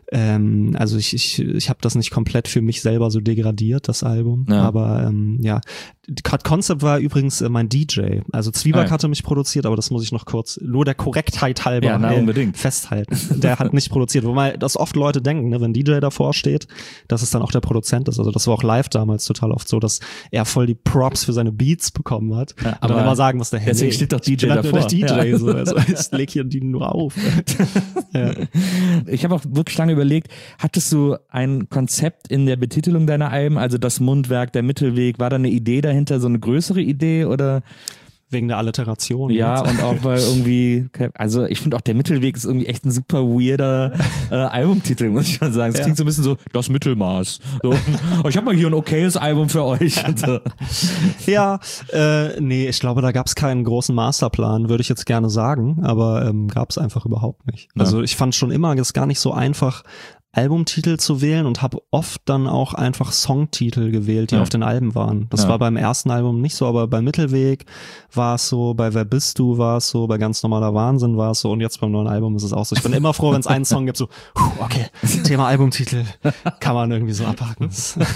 [SPEAKER 3] Ähm, also ich ich ich habe das nicht komplett für mich selber so degradiert, das Album, ja. aber ähm, ja. Cut Concept war übrigens äh, mein D J, also Zwieback ah, ja. hatte mich produziert, aber das muss ich noch kurz, nur der Korrektheit halber
[SPEAKER 2] ja, na,
[SPEAKER 3] äh,
[SPEAKER 2] unbedingt.
[SPEAKER 3] festhalten. Der hat nicht produziert, wobei das oft Leute denken, ne, wenn D J davor steht, dass es dann auch der Produzent ist. Also das war auch live damals total oft so, dass er voll die Props für seine Beats bekommen hat.
[SPEAKER 2] Ja,
[SPEAKER 3] aber dann immer sagen muss, der Herr,
[SPEAKER 2] deswegen steht doch D J davor.
[SPEAKER 3] Ich bin D J,
[SPEAKER 2] ja.
[SPEAKER 3] so, also ich leg hier die nur auf. ja.
[SPEAKER 2] Ich habe auch wirklich lange überlegt, hattest du ein Konzept in der Betitelung deiner Alben, also das Mundwerk, der Mittelweg, war da eine Idee dahinter, so eine größere Idee oder?
[SPEAKER 3] Wegen der Alliteration.
[SPEAKER 2] Ja, jetzt. Und auch weil irgendwie, also ich finde auch der Mittelweg ist irgendwie echt ein super weirder äh, Albumtitel, muss ich mal sagen. Es ja. klingt so ein bisschen so, das Mittelmaß. So, oh, ich habe mal hier ein okayes Album für euch. So.
[SPEAKER 3] Ja, äh, nee, ich glaube, da gab es keinen großen Masterplan, würde ich jetzt gerne sagen, aber ähm, gab es einfach überhaupt nicht. Ja. Also ich fand schon immer, es ist gar nicht so einfach, Albumtitel zu wählen und habe oft dann auch einfach Songtitel gewählt, die ja. auf den Alben waren. Das ja. war beim ersten Album nicht so, aber bei Mittelweg war es so, bei Wer bist du war es so, bei Ganz normaler Wahnsinn war es so und jetzt beim neuen Album ist es auch so. Ich bin immer froh, wenn es einen Song gibt, so, okay, Thema Albumtitel kann man irgendwie so abhaken.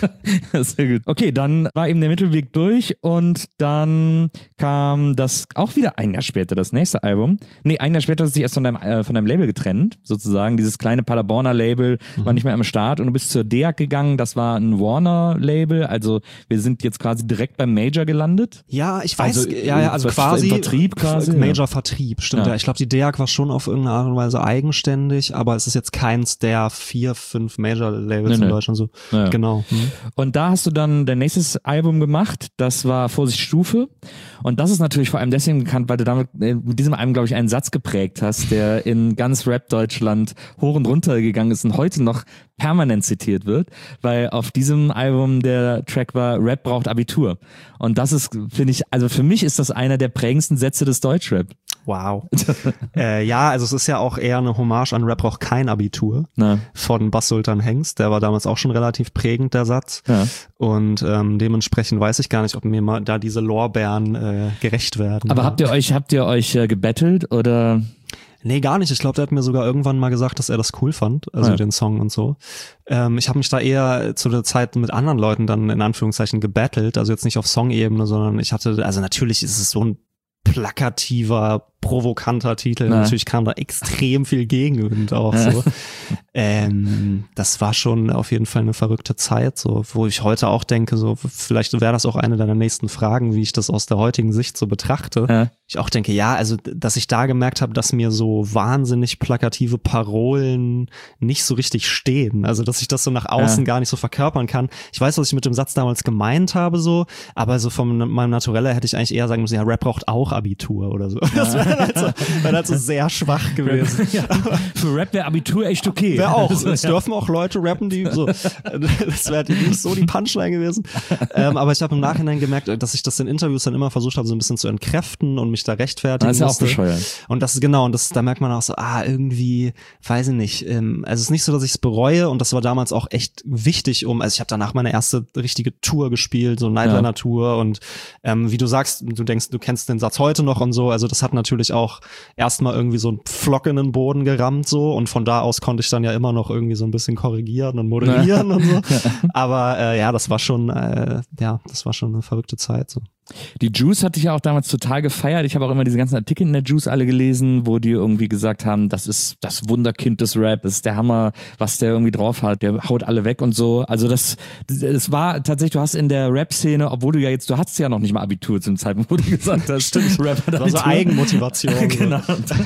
[SPEAKER 2] Sehr gut. Okay, dann war eben der Mittelweg durch und dann kam das auch wieder ein Jahr später, das nächste Album. Nee, ein Jahr später hast du dich erst von deinem, äh, von deinem Label getrennt, sozusagen, dieses kleine Paderborner Label, war nicht mehr am Start und du bist zur D E A C gegangen, das war ein Warner-Label, also wir sind jetzt quasi direkt beim Major gelandet.
[SPEAKER 3] Ja, ich weiß,
[SPEAKER 2] also,
[SPEAKER 3] ja, ja, also quasi
[SPEAKER 2] Vertrieb quasi.
[SPEAKER 3] Major-Vertrieb, stimmt ja. ja. Ich glaube, die D E A C war schon auf irgendeine Art und Weise eigenständig, aber es ist jetzt keins der vier, fünf Major-Labels nee, in nee. Deutschland so. Ja, ja. Genau. Mhm.
[SPEAKER 2] Und da hast du dann dein nächstes Album gemacht, das war Vorsicht Stufe und das ist natürlich vor allem deswegen bekannt, weil du damit mit diesem Album, glaube ich, einen Satz geprägt hast, der in ganz Rap-Deutschland hoch und runter gegangen ist und heute noch permanent zitiert wird, weil auf diesem Album der Track war, Rap braucht Abitur. Und das ist, finde ich, also für mich ist das einer der prägendsten Sätze des Deutschrap.
[SPEAKER 3] Wow. äh, ja, also es ist ja auch eher eine Hommage an Rap braucht kein Abitur Na. von Bass Sultan Hengst, der war damals auch schon relativ prägend, der Satz. Ja. Und ähm, dementsprechend weiß ich gar nicht, ob mir mal da diese Lorbeeren äh, gerecht werden.
[SPEAKER 2] Aber ja. habt ihr euch, habt ihr euch äh, gebettelt oder?
[SPEAKER 3] Nee, gar nicht. Ich glaube, der hat mir sogar irgendwann mal gesagt, dass er das cool fand, also ja. den Song und so. Ähm, ich habe mich da eher zu der Zeit mit anderen Leuten dann in Anführungszeichen gebettelt, also jetzt nicht auf Song-Ebene, sondern ich hatte, also natürlich ist es so ein plakativer, provokanter Titel. Na. Natürlich kam da extrem viel Gegenwind auch so. ähm, das war schon auf jeden Fall eine verrückte Zeit, so, wo ich heute auch denke, so vielleicht wäre das auch eine deiner nächsten Fragen, wie ich das aus der heutigen Sicht so betrachte. Ja. Ich auch denke, ja, also dass ich da gemerkt habe, dass mir so wahnsinnig plakative Parolen nicht so richtig stehen. Also dass ich das so nach außen ja. gar nicht so verkörpern kann. Ich weiß, was ich mit dem Satz damals gemeint habe, so, aber so von meinem Naturelle hätte ich eigentlich eher sagen müssen, ja, Rap braucht auch Abitur oder so. Ja. Das wäre halt so, wär halt so sehr schwach gewesen.
[SPEAKER 2] Ja. Für Rap wäre Abitur echt okay.
[SPEAKER 3] Wäre auch. Es dürfen auch Leute rappen, die so, das wäre nicht so die Punchline gewesen. Ähm, aber ich habe im Nachhinein gemerkt, dass ich das in Interviews dann immer versucht habe, so ein bisschen zu entkräften und mich da rechtfertigen musste.
[SPEAKER 2] Das ist ja auch bescheuert.
[SPEAKER 3] Und das ist genau, und das, da merkt man auch so, ah, irgendwie, weiß ich nicht, ähm, also es ist nicht so, dass ich es bereue und das war damals auch echt wichtig, um, also ich habe danach meine erste richtige Tour gespielt, so Nightliner-Tour und ähm, wie du sagst, du denkst, du kennst den Satz heute noch und so, also das hat natürlich auch erstmal irgendwie so einen Pflock in den Boden gerammt so und von da aus konnte ich dann ja immer noch irgendwie so ein bisschen korrigieren und moderieren und so, aber äh, ja, das war schon, äh, ja, das war schon eine verrückte Zeit so.
[SPEAKER 2] Die Juice hatte ich ja auch damals total gefeiert. Ich habe auch immer diese ganzen Artikel in der Juice alle gelesen, wo die irgendwie gesagt haben, das ist das Wunderkind des Rap, das ist der Hammer, was der irgendwie drauf hat, der haut alle weg und so. Also das, das war tatsächlich, du hast in der Rap-Szene, obwohl du ja jetzt, du hattest ja noch nicht mal Abitur zum Zeitpunkt, wo du gesagt hast,
[SPEAKER 3] stimmt, Rap hat Abitur. Das war so Eigenmotivation.
[SPEAKER 2] Genau.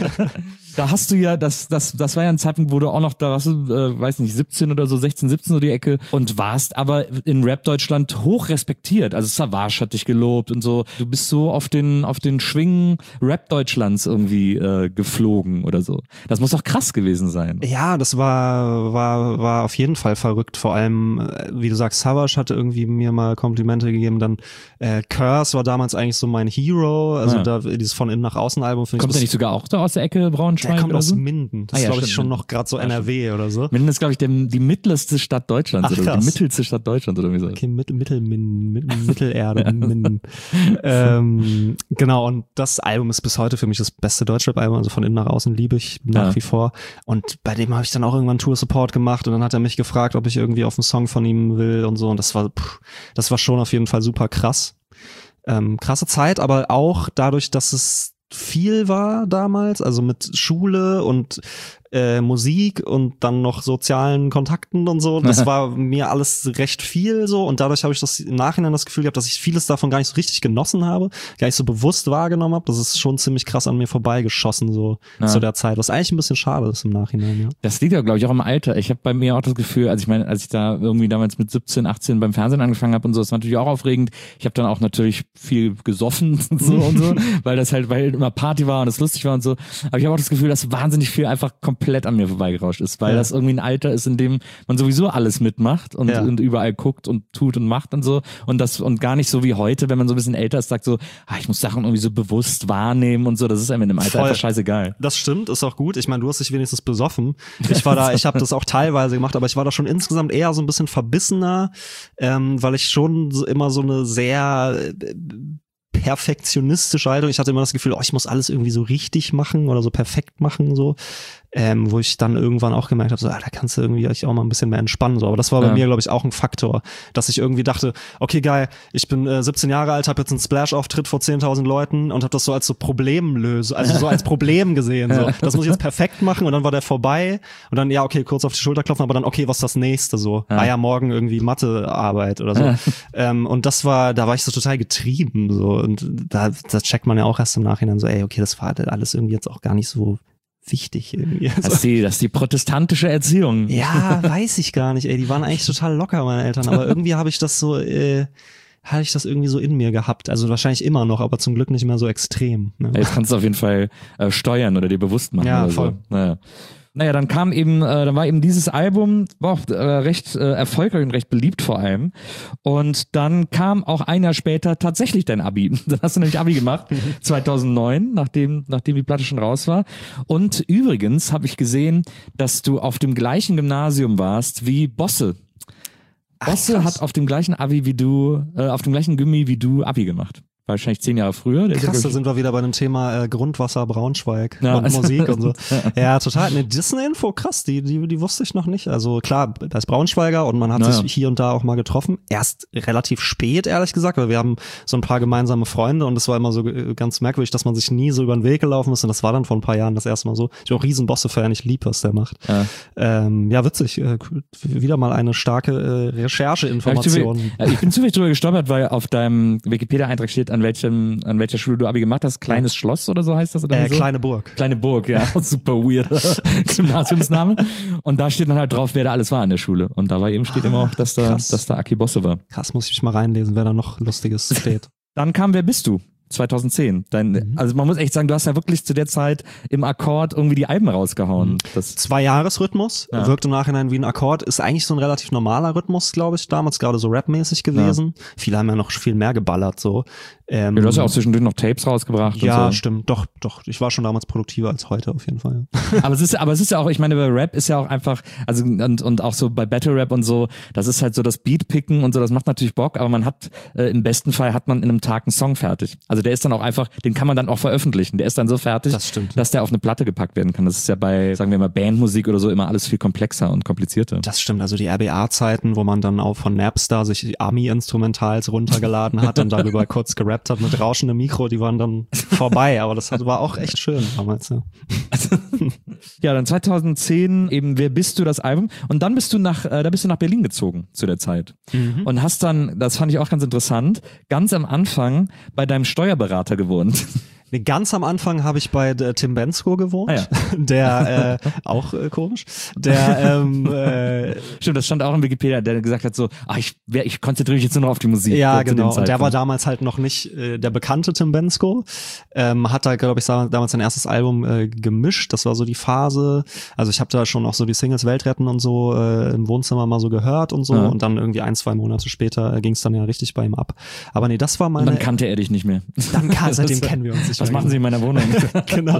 [SPEAKER 2] Da hast du ja, das, das, das war ja ein Zeitpunkt, wo du auch noch, da warst du, äh, weiß nicht, siebzehn oder so, sechzehn, siebzehn so die Ecke und warst aber in Rap-Deutschland hoch respektiert. Also Savage hat dich gelobt und so. Du bist so auf den, auf den Schwingen Rap-Deutschlands irgendwie äh, geflogen oder so. Das muss doch krass gewesen sein.
[SPEAKER 3] Ja, das war, war, war auf jeden Fall verrückt. Vor allem, wie du sagst, Savage hatte irgendwie mir mal Komplimente gegeben. Dann äh, Curse war damals eigentlich so mein Hero. Also ja. da dieses von innen nach außen Album.
[SPEAKER 2] Kommt der nicht sogar auch da aus der Ecke Braunschweig? Braunschweig
[SPEAKER 3] Der kommt
[SPEAKER 2] oder
[SPEAKER 3] aus
[SPEAKER 2] so?
[SPEAKER 3] Minden. Das
[SPEAKER 2] Ah,
[SPEAKER 3] ist,
[SPEAKER 2] ja,
[SPEAKER 3] glaube ich,
[SPEAKER 2] stimmt,
[SPEAKER 3] schon
[SPEAKER 2] Minden.
[SPEAKER 3] noch gerade so
[SPEAKER 2] Ja,
[SPEAKER 3] N R W oder so.
[SPEAKER 2] Minden ist, glaube ich, der, die mittelste Stadt Deutschlands
[SPEAKER 3] Ach,
[SPEAKER 2] oder
[SPEAKER 3] krass.
[SPEAKER 2] die mittelste Stadt Deutschlands oder wie so.
[SPEAKER 3] Okay, Mittel, Mittel, Mittel, Mittelerde, Minden. ähm, genau, und das Album ist bis heute für mich das beste Deutschrap-Album, also von innen nach außen liebe ich nach
[SPEAKER 2] Ja.
[SPEAKER 3] wie vor. Und bei dem habe ich dann auch irgendwann Tour-Support gemacht und dann hat er mich gefragt, ob ich irgendwie auf einen Song von ihm will und so. Und das war, pff, das war schon auf jeden Fall super krass. Ähm, krasse Zeit, aber auch dadurch, dass es viel war damals, also mit Schule und äh, Musik und dann noch sozialen Kontakten und so. Das war mir alles recht viel so und dadurch habe ich das im Nachhinein das Gefühl gehabt, dass ich vieles davon gar nicht so richtig genossen habe, gar nicht so bewusst wahrgenommen habe. Das ist schon ziemlich krass an mir vorbeigeschossen so
[SPEAKER 2] Ja.
[SPEAKER 3] zu der Zeit, was eigentlich ein bisschen schade ist im Nachhinein, ja.
[SPEAKER 2] Das liegt ja, glaube ich, auch im Alter. Ich habe bei mir auch das Gefühl, also ich meine, als ich da irgendwie damals mit siebzehn, achtzehn beim Fernsehen angefangen habe und so, das war natürlich auch aufregend. Ich habe dann auch natürlich viel gesoffen und so und so, weil das halt, weil immer Party war und es lustig war und so. Aber ich habe auch das Gefühl, dass wahnsinnig viel einfach komplett an mir vorbeigerauscht ist, weil
[SPEAKER 3] Ja.
[SPEAKER 2] das irgendwie ein Alter ist, in dem man sowieso alles mitmacht und,
[SPEAKER 3] Ja.
[SPEAKER 2] und überall guckt und tut und macht und so und das und gar nicht so wie heute, wenn man so ein bisschen älter ist, sagt so, ah, ich muss Sachen irgendwie so bewusst wahrnehmen und so. Das ist einem in dem Alter
[SPEAKER 3] Voll.
[SPEAKER 2] einfach scheißegal.
[SPEAKER 3] Das stimmt, ist auch gut. Ich meine, du hast dich wenigstens besoffen. Ich war da, ich habe das auch teilweise gemacht, aber ich war da schon insgesamt eher so ein bisschen verbissener, ähm, weil ich schon so immer so eine sehr äh, perfektionistische Haltung. Ich hatte immer das Gefühl, oh, ich muss alles irgendwie so richtig machen oder so perfekt machen, so. Ähm, wo ich dann irgendwann auch gemerkt habe, so, ah, da kannst du irgendwie euch auch mal ein bisschen mehr entspannen. So. Aber das war bei
[SPEAKER 2] Ja.
[SPEAKER 3] mir, glaube ich, auch ein Faktor, dass ich irgendwie dachte, okay, geil, ich bin äh, siebzehn Jahre alt, habe jetzt einen Splash-Auftritt vor zehntausend Leuten und habe das so als so Problemlöse, also so als Problem gesehen. So. Das muss ich jetzt perfekt machen und dann war der vorbei und dann, ja, okay, kurz auf die Schulter klopfen, aber dann, okay, was ist das nächste so?
[SPEAKER 2] Ja.
[SPEAKER 3] Ah ja, morgen irgendwie Mathearbeit oder so.
[SPEAKER 2] Ja.
[SPEAKER 3] ähm, und das war, da war ich so total getrieben so und da, da checkt man ja auch erst im Nachhinein so, ey, okay, das war alles irgendwie jetzt auch gar nicht so wichtig irgendwie.
[SPEAKER 2] Das ist die, das ist die protestantische Erziehung.
[SPEAKER 3] Ja, weiß ich gar nicht, ey. Die waren eigentlich total locker, meine Eltern. Aber irgendwie habe ich das so, äh, hatte ich das irgendwie so in mir gehabt. Also wahrscheinlich immer noch, aber zum Glück nicht mehr so extrem. Ne?
[SPEAKER 2] Jetzt kannst du auf jeden Fall äh, steuern oder dir bewusst machen.
[SPEAKER 3] Ja,
[SPEAKER 2] oder
[SPEAKER 3] voll.
[SPEAKER 2] So. Naja. Naja, dann kam eben, äh, dann war eben dieses Album, war auch äh, recht äh, erfolgreich und recht beliebt vor allem. Und dann kam auch ein Jahr später tatsächlich dein Abi. Dann hast du nämlich Abi gemacht, zweitausendneun, nachdem, nachdem die Platte schon raus war. Und übrigens habe ich gesehen, dass du auf dem gleichen Gymnasium warst wie Bosse. Bosse
[SPEAKER 3] krass.
[SPEAKER 2] hat auf dem gleichen Abi wie du, äh, auf dem gleichen Gymmi wie du Abi gemacht. Wahrscheinlich zehn Jahre früher. Der ist ja,
[SPEAKER 3] Krass, da
[SPEAKER 2] glaub ich,
[SPEAKER 3] sind wir wieder bei dem Thema äh, Grundwasser Braunschweig
[SPEAKER 2] Ja,
[SPEAKER 3] und
[SPEAKER 2] also-
[SPEAKER 3] Musik und so. Ja, total. Ne, das ist eine Info, krass, die, die, die wusste ich noch nicht. Also klar, da ist Braunschweiger und man hat
[SPEAKER 2] Naja.
[SPEAKER 3] sich hier und da auch mal getroffen. Erst relativ spät, ehrlich gesagt, weil wir haben so ein paar gemeinsame Freunde und es war immer so äh, ganz merkwürdig, dass man sich nie so über den Weg gelaufen ist und das war dann vor ein paar Jahren das erste Mal so. Ich bin auch riesen Bosse-Fan, ich lieb, was der macht.
[SPEAKER 2] Ja.
[SPEAKER 3] Ähm, ja, witzig. Äh, wieder mal eine starke äh, Rechercheinformation.
[SPEAKER 2] Ja, ich, zufällig- ja, ich bin zufällig drüber gestolpert, weil auf deinem Wikipedia-Eintrag steht, an welchem, an welcher Schule du Abi gemacht hast. Kleines Schloss oder so heißt das? Oder
[SPEAKER 3] Äh,
[SPEAKER 2] so?
[SPEAKER 3] Kleine Burg.
[SPEAKER 2] Kleine Burg, ja. Super weird. Gymnasiumsname. Und da steht dann halt drauf, wer da alles war an der Schule. Und da war eben steht immer auch, dass da,
[SPEAKER 3] krass.
[SPEAKER 2] dass da Aki Bosse war.
[SPEAKER 3] Krass, muss ich mich mal reinlesen, wer da noch Lustiges steht.
[SPEAKER 2] Dann kam Wer bist du? zweitausendzehn. Dein,
[SPEAKER 3] Mhm.
[SPEAKER 2] Also man muss echt sagen, du hast ja wirklich zu der Zeit im Akkord irgendwie die Alben rausgehauen. Das,
[SPEAKER 3] Zwei-Jahres-Rhythmus,
[SPEAKER 2] Ja.
[SPEAKER 3] wirkt im Nachhinein wie ein Akkord, ist eigentlich so ein relativ normaler Rhythmus, glaube ich, damals gerade so rapmäßig gewesen. Viele haben ja noch viel mehr geballert, so. Ähm,
[SPEAKER 2] ja, du hast ja auch zwischendurch noch Tapes rausgebracht.
[SPEAKER 3] ja,
[SPEAKER 2] und so.
[SPEAKER 3] stimmt, doch, doch, ich war schon damals produktiver als heute auf jeden Fall.
[SPEAKER 2] Aber es ist, aber es ist ja auch, ich meine, bei Rap ist ja auch einfach, also und, und auch so bei Battle Rap und so, das ist halt so das Beatpicken und so, das macht natürlich Bock, aber man hat, äh, im besten Fall hat man in einem Tag einen Song fertig. Also der ist dann auch einfach, den kann man dann auch veröffentlichen. Der ist dann so fertig,
[SPEAKER 3] Das stimmt.
[SPEAKER 2] dass der auf eine Platte gepackt werden kann. Das ist ja bei, sagen wir mal, Bandmusik oder so immer alles viel komplexer und komplizierter.
[SPEAKER 3] Das stimmt, also die R B A-Zeiten, wo man dann auch von Napster sich Ami-Instrumentals runtergeladen hat und darüber kurz gerappt hat mit rauschendem Mikro, die waren dann vorbei, aber das war auch echt schön damals, ja.
[SPEAKER 2] Ja, dann zweitausendzehn eben Wer bist du, das Album, und dann bist du nach äh, da bist du nach Berlin gezogen zu der Zeit und hast dann, das fand ich auch ganz interessant, ganz am Anfang bei deinem Steuerberater gewohnt.
[SPEAKER 3] Nee, ganz am Anfang habe ich bei äh, Tim Bensko gewohnt,
[SPEAKER 2] Ah, ja.
[SPEAKER 3] der äh, auch äh, komisch, der ähm, äh,
[SPEAKER 2] Stimmt, das stand auch in Wikipedia, der gesagt hat so, ah, ich, wer- ich konzentriere mich jetzt nur noch auf die Musik.
[SPEAKER 3] ja,
[SPEAKER 2] zu dem
[SPEAKER 3] genau. Und der
[SPEAKER 2] Zeitpunkt.
[SPEAKER 3] war damals halt noch nicht äh, der bekannte Tim Bensko. Ähm, hat da, glaube ich, sa- damals sein erstes Album äh, gemischt. Das war so die Phase. Also ich habe da schon auch so die Singles Weltretten und so äh, im Wohnzimmer mal so gehört und so.
[SPEAKER 2] Ja.
[SPEAKER 3] Und dann irgendwie ein, zwei Monate später äh, ging es dann ja richtig bei ihm ab. Aber nee, das war
[SPEAKER 2] Und
[SPEAKER 3] meine.
[SPEAKER 2] dann kannte er dich nicht mehr.
[SPEAKER 3] Dann kann, seitdem kennen wir uns nicht
[SPEAKER 2] Was machen Sie in meiner Wohnung?
[SPEAKER 3] Genau.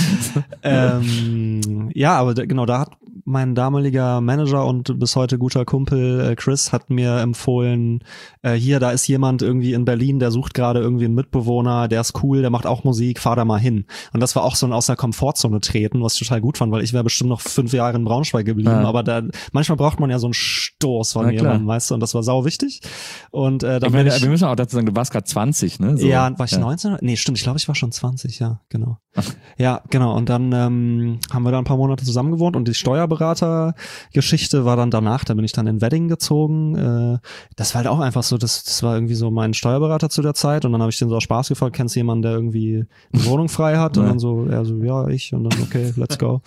[SPEAKER 3] ähm, ja, aber da, genau, da hat mein damaliger Manager und bis heute guter Kumpel äh, Chris hat mir empfohlen, äh, hier, da ist jemand irgendwie in Berlin, der sucht gerade irgendwie einen Mitbewohner, der ist cool, der macht auch Musik, fahr da mal hin. Und das war auch so ein aus der Komfortzone treten, was ich total gut fand, weil ich wäre bestimmt noch fünf Jahre in Braunschweig geblieben, ja. aber da manchmal braucht man ja so einen Stoß von jemandem, weißt du, und das war sau wichtig. Und äh, dann
[SPEAKER 2] ich meine, ich, wir müssen auch dazu sagen, du warst gerade zwanzig, ne? So.
[SPEAKER 3] Ja, war ich
[SPEAKER 2] ja.
[SPEAKER 3] neunzehn? Nee, stimmt, ich glaube, ich war schon zwanzig, ja, genau. Ach. Ja, genau, und dann ähm, haben wir da ein paar Monate zusammen gewohnt und die Steuerberater-Geschichte war dann danach, da bin ich dann in Wedding gezogen. Äh, das war halt auch einfach so, das, das war irgendwie so mein Steuerberater zu der Zeit und dann habe ich den so aus Spaß gefragt, kennst du jemanden, der irgendwie eine Wohnung frei hat? Und dann so, er so, ja, ich und dann, okay, let's go.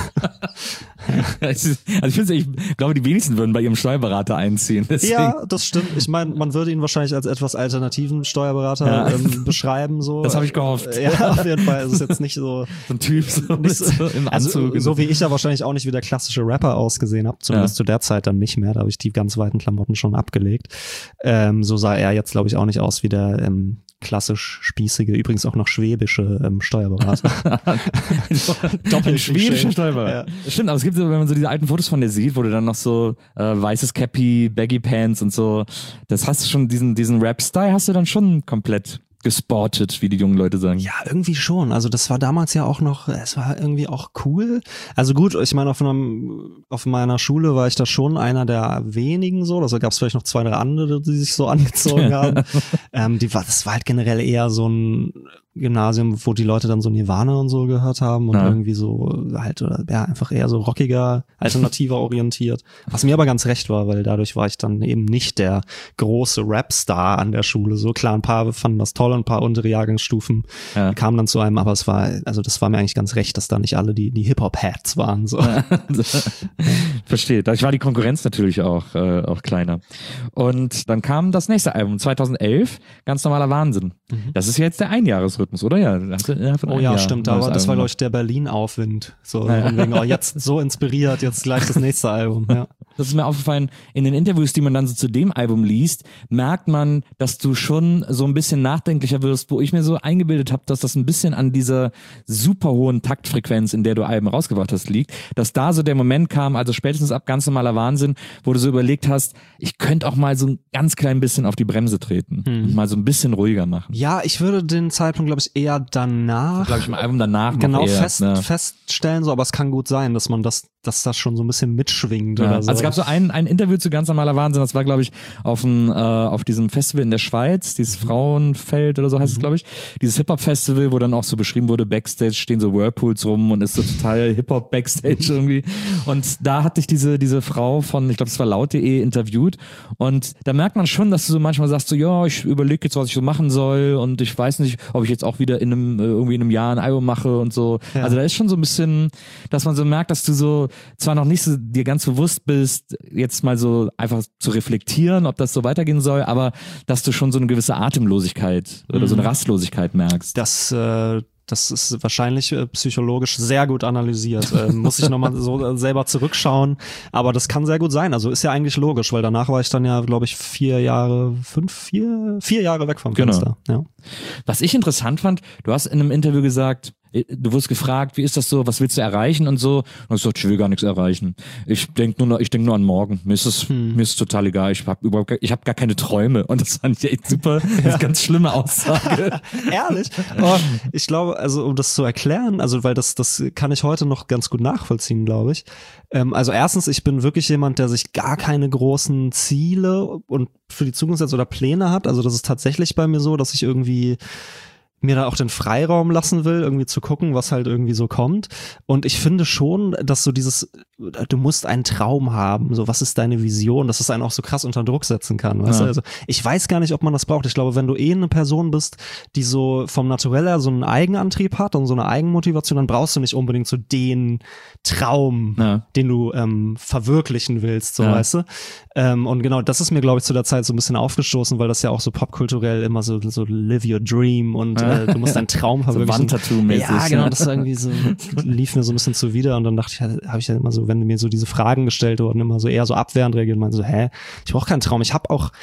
[SPEAKER 2] Also ich finde, ich glaube, die wenigsten würden bei ihrem Steuerberater einziehen. Deswegen.
[SPEAKER 3] Ja, das stimmt. Ich meine, man würde ihn wahrscheinlich als etwas alternativen Steuerberater ja. ähm, beschreiben. So.
[SPEAKER 2] Das habe ich gehofft.
[SPEAKER 3] Ja, auf jeden Fall. Es ist jetzt nicht so,
[SPEAKER 2] so ein Typ so, nicht so, so im Anzug.
[SPEAKER 3] Also, so wie ich ja wahrscheinlich auch nicht wie der klassische Rapper ausgesehen habe. Zumindest ja. zu der Zeit dann nicht mehr. Da habe ich die ganz weiten Klamotten schon abgelegt. Ähm, so sah er jetzt, glaube ich, auch nicht aus wie der ähm, klassisch spießige, übrigens auch noch schwäbische ähm, Steuerberater.
[SPEAKER 2] Doppelt schwäbischer Steuerberater. Ja. Stimmt, aber es gibt so, wenn man so diese alten Fotos von dir sieht, wo du dann noch so äh, weißes Cappy, Baggy Pants und so, das hast du schon, diesen, diesen Rap-Style hast du dann schon komplett gesportet, wie die jungen Leute sagen.
[SPEAKER 3] Ja, irgendwie schon. Also das war damals ja auch noch, es war irgendwie auch cool. Also gut, ich meine, auf, einem, auf meiner Schule war ich da schon einer der wenigen so. Also gab es vielleicht noch zwei, drei andere, die sich so angezogen haben. ähm, die war, das war halt generell eher so ein Gymnasium, wo die Leute dann so Nirvana und so gehört haben und ja. irgendwie so halt, oder ja, einfach eher so rockiger, alternativer orientiert. Was mir aber ganz recht war, weil dadurch war ich dann eben nicht der große Rap-Star an der Schule. So klar, ein paar fanden das toll, ein paar untere Jahrgangsstufen ja. kamen dann zu einem, aber es war, also das war mir eigentlich ganz recht, dass da nicht alle die, die Hip-Hop-Hats waren. So. Ja.
[SPEAKER 2] Verstehe. Dadurch war die Konkurrenz natürlich auch, äh, auch kleiner. Und dann kam das nächste Album, zweitausendelf, Ganz normaler Wahnsinn. Mhm. Das ist jetzt der Einjahresrhythmus, oder? Ja.
[SPEAKER 3] Oh ja, stimmt. Aber das war, glaube ich, der Berlin-Aufwind. So, ja. von wegen, oh, jetzt so inspiriert, jetzt gleich das nächste Album. Ja.
[SPEAKER 2] Das ist mir aufgefallen, in den Interviews, die man dann so zu dem Album liest, merkt man, dass du schon so ein bisschen nachdenklicher wirst, wo ich mir so eingebildet habe, dass das ein bisschen an dieser super hohen Taktfrequenz, in der du Alben rausgebracht hast, liegt. Dass da so der Moment kam, also spätestens ab Ganz normaler Wahnsinn, wo du so überlegt hast, ich könnte auch mal so ein ganz klein bisschen auf die Bremse treten hm. und mal so ein bisschen ruhiger machen.
[SPEAKER 3] Ja, ich würde den Zeitpunkt, glaube ich, eher danach,
[SPEAKER 2] glaube ich, im Album danach
[SPEAKER 3] genau
[SPEAKER 2] eher,
[SPEAKER 3] fest,
[SPEAKER 2] ne?
[SPEAKER 3] feststellen, so, aber es kann gut sein, dass man das, dass das schon so ein bisschen mitschwingt
[SPEAKER 2] ja.
[SPEAKER 3] oder so.
[SPEAKER 2] Also es gab so ein, ein Interview zu Ganz normaler Wahnsinn, das war, glaube ich, auf, ein, äh, auf diesem Festival in der Schweiz, dieses Frauenfeld oder so heißt mhm. es, glaube ich, dieses Hip-Hop-Festival, wo dann auch so beschrieben wurde, Backstage stehen so Whirlpools rum und ist so total Hip-Hop-Backstage irgendwie. Und da hatte ich diese, diese Frau von, ich glaube, das war laut punkt de interviewt und da merkt man schon, dass du so manchmal sagst, so, ja, ich überlege jetzt, was ich so machen soll und ich weiß nicht, ob ich jetzt auch wieder in einem, irgendwie in einem Jahr ein Album mache und so. Ja. Also da ist schon so ein bisschen, dass man so merkt, dass du so zwar noch nicht so dir ganz bewusst bist, jetzt mal so einfach zu reflektieren, ob das so weitergehen soll, aber dass du schon so eine gewisse Atemlosigkeit oder mhm. so eine Rastlosigkeit merkst.
[SPEAKER 3] Das, äh, das ist wahrscheinlich äh, psychologisch sehr gut analysiert. Äh, muss ich nochmal so äh, selber zurückschauen. Aber das kann sehr gut sein. Also ist ja eigentlich logisch, weil danach war ich dann ja, glaube ich, vier Jahre, fünf, vier, vier Jahre weg vom Fenster. Genau. Ja.
[SPEAKER 2] Was ich interessant fand, du hast in einem Interview gesagt, du wurdest gefragt, wie ist das so, was willst du erreichen und so. Und ich sagte, ich will gar nichts erreichen. Ich denke nur, ich denk nur an morgen. Mir ist es, hm. mir ist es total egal. Ich habe überhaupt, ich habe gar keine Träume. Und das fand ich echt super. Das ist eine ganz schlimme Aussage.
[SPEAKER 3] Ehrlich? Oh, ich glaube, also um das zu erklären, also weil das, das kann ich heute noch ganz gut nachvollziehen, glaube ich. Ähm, also erstens, ich bin wirklich jemand, der sich gar keine großen Ziele und für die Zukunft setzt oder Pläne hat. Also das ist tatsächlich bei mir so, dass ich irgendwie mir da auch den Freiraum lassen will, irgendwie zu gucken, was halt irgendwie so kommt. Und ich finde schon, dass so dieses, du musst einen Traum haben, so was ist deine Vision, dass es einen auch so krass unter Druck setzen kann. Weißt ja. du? Also ich weiß gar nicht, ob man das braucht. Ich glaube, wenn du eh eine Person bist, die so vom Naturell her so einen Eigenantrieb hat und so eine Eigenmotivation, dann brauchst du nicht unbedingt so den Traum, ja. den du ähm, verwirklichen willst, so ja. weißt du. Ähm, und genau, das ist mir, glaube ich, zu der Zeit so ein bisschen aufgestoßen, weil das ja auch so popkulturell immer so, so live your dream und ja. äh, du musst deinen Traum verwirklichen.
[SPEAKER 2] So Wandtattoo-mäßig.
[SPEAKER 3] Ja, genau, das war irgendwie so, lief mir so ein bisschen zuwider und dann dachte ich, habe ich ja immer so, wenn mir so diese Fragen gestellt wurden, immer so eher so abwehrend reagiert und meinte so, hä, ich brauche keinen Traum. Ich habe auch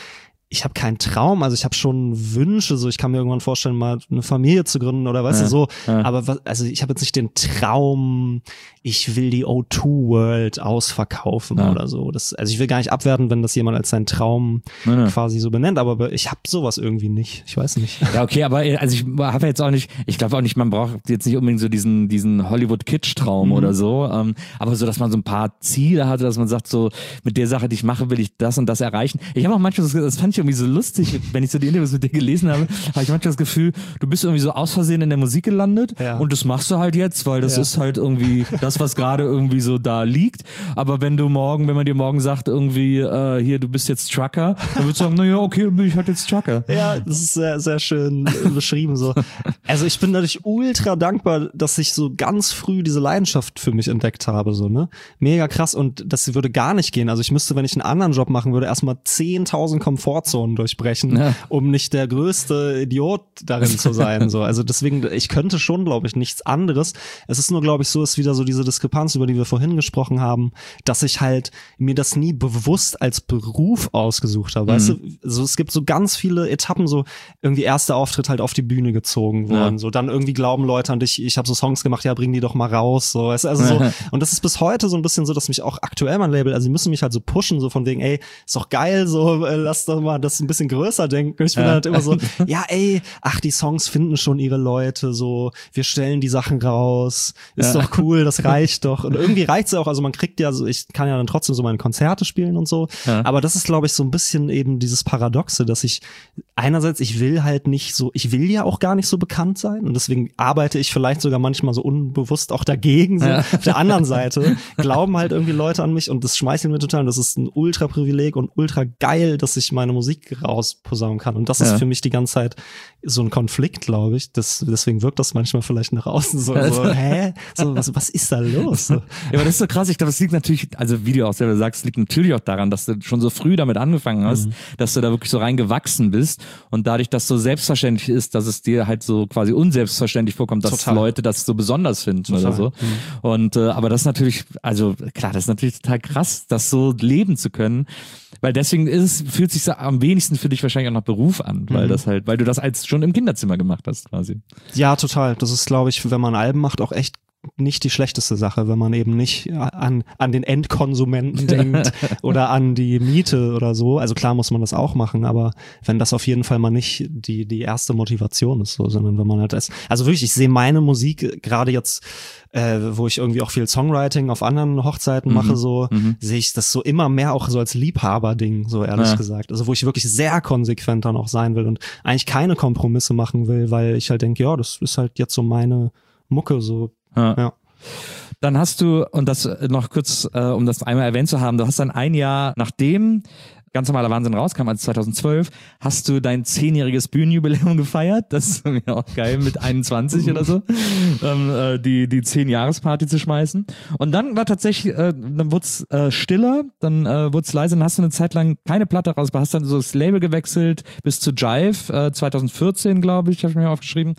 [SPEAKER 3] ich habe keinen Traum, also ich habe schon Wünsche, so ich kann mir irgendwann vorstellen, mal eine Familie zu gründen oder weißt
[SPEAKER 2] ja,
[SPEAKER 3] du so,
[SPEAKER 2] ja.
[SPEAKER 3] aber was, also ich habe jetzt nicht den Traum, ich will die O zwei World ausverkaufen ja. oder so. Das, also ich will gar nicht abwerten, wenn das jemand als seinen Traum ja, ja. quasi so benennt, aber ich habe sowas irgendwie nicht, ich weiß nicht.
[SPEAKER 2] Ja, okay, aber also ich habe jetzt auch nicht, ich glaube auch nicht, man braucht jetzt nicht unbedingt so diesen, diesen Hollywood-Kitsch-Traum mhm. oder so, ähm, aber so, dass man so ein paar Ziele hatte, dass man sagt, so mit der Sache, die ich mache, will ich das und das erreichen. Ich habe auch manchmal, das, das fand ich irgendwie so lustig, wenn ich so die Interviews mit dir gelesen habe, habe ich manchmal das Gefühl, du bist irgendwie so aus Versehen in der Musik gelandet ja. und das machst du halt jetzt, weil das ja. ist halt irgendwie das, was gerade irgendwie so da liegt. Aber wenn du morgen, wenn man dir morgen sagt, irgendwie, äh, hier, du bist jetzt Trucker, dann würdest du sagen, naja, okay, dann bin ich halt jetzt Trucker.
[SPEAKER 3] Ja, das ist sehr, sehr schön beschrieben so. Also ich bin natürlich ultra dankbar, dass ich so ganz früh diese Leidenschaft für mich entdeckt habe, so, ne? Mega krass und das würde gar nicht gehen. Also ich müsste, wenn ich einen anderen Job machen würde, erstmal zehntausend Komfortzonen durchbrechen, ja. um nicht der größte Idiot darin zu sein. So. Also deswegen, ich könnte schon, glaube ich, nichts anderes. Es ist nur, glaube ich, so, ist wieder so diese Diskrepanz, über die wir vorhin gesprochen haben, dass ich halt mir das nie bewusst als Beruf ausgesucht habe. Mhm. Weißt du, so, es gibt so ganz viele Etappen, so irgendwie erster Auftritt halt auf die Bühne gezogen worden. Ja. So, dann irgendwie glauben Leute an dich, ich habe so Songs gemacht, ja, bring die doch mal raus. So, weißt du, also so, und das ist bis heute so ein bisschen so, dass mich auch aktuell mein Label, also die müssen mich halt so pushen, so von wegen, ey, ist doch geil, so, äh, lass doch mal das ein bisschen größer denken. Ich bin ja. halt immer so, ja, ey, ach, die Songs finden schon ihre Leute, so, wir stellen die Sachen raus, ist ja. doch cool, das reicht doch. Und irgendwie reicht's ja auch, also man kriegt ja so, ich kann ja dann trotzdem so meine Konzerte spielen und so, ja. aber das ist, glaube ich, so ein bisschen eben dieses Paradoxe, dass ich einerseits, ich will halt nicht so, ich will ja auch gar nicht so bekannt sein und deswegen arbeite ich vielleicht sogar manchmal so unbewusst auch dagegen, so. Ja. Auf der anderen Seite glauben halt irgendwie Leute an mich und das schmeichelt mir total und das ist ein Ultra-Privileg und ultra geil, dass ich meine Musik rausposaunen kann und das ja. ist für mich die ganze Zeit so ein Konflikt, glaube ich. Das, deswegen wirkt das manchmal vielleicht nach außen so, so hä? So, was, was ist da los? So.
[SPEAKER 2] Ja, aber das ist so krass. Ich glaube, es liegt natürlich, also wie du auch selber sagst, liegt natürlich auch daran, dass du schon so früh damit angefangen hast, mhm. dass du da wirklich so reingewachsen bist und dadurch, dass so selbstverständlich ist, dass es dir halt so quasi unselbstverständlich vorkommt, dass Total. Leute das so besonders finden Total. Oder so. Mhm. Und äh, aber das ist natürlich, also klar, das ist natürlich total krass, das so leben zu können. Weil deswegen ist es, fühlt sich am wenigsten für dich wahrscheinlich auch nach Beruf an, weil mhm. das halt, weil du das als schon im Kinderzimmer gemacht hast, quasi.
[SPEAKER 3] Ja, total. Das ist, glaube ich, wenn man Alben macht, auch echt nicht die schlechteste Sache, wenn man eben nicht an, an den Endkonsumenten denkt oder an die Miete oder so. Also klar muss man das auch machen, aber wenn das auf jeden Fall mal nicht die, die erste Motivation ist, so, sondern wenn man halt das, also wirklich, ich sehe meine Musik gerade jetzt, äh, wo ich irgendwie auch viel Songwriting auf anderen Hochzeiten mhm. mache, so, mhm. sehe ich das so immer mehr auch so als Liebhaberding, so ehrlich ja. gesagt. Also wo ich wirklich sehr konsequent dann auch sein will und eigentlich keine Kompromisse machen will, weil ich halt denke, ja, das ist halt jetzt so meine Mucke, so. Ja. ja.
[SPEAKER 2] Dann hast du, und das noch kurz, äh, um das einmal erwähnt zu haben, du hast dann ein Jahr, nachdem Ganz normaler Wahnsinn rauskam, also zweitausendzwölf, hast du dein zehnjähriges Bühnenjubiläum gefeiert. Das ist irgendwie auch geil, mit einundzwanzig oder so, ähm, äh, die die zehn-Jahres-Party zu schmeißen. Und dann war tatsächlich, äh, dann wurde es äh, stiller, dann äh, wurde es leise, dann hast du eine Zeit lang keine Platte rausgebracht, hast dann so das Label gewechselt bis zu Jive, äh, zweitausendvierzehn, glaube ich, habe ich mir aufgeschrieben.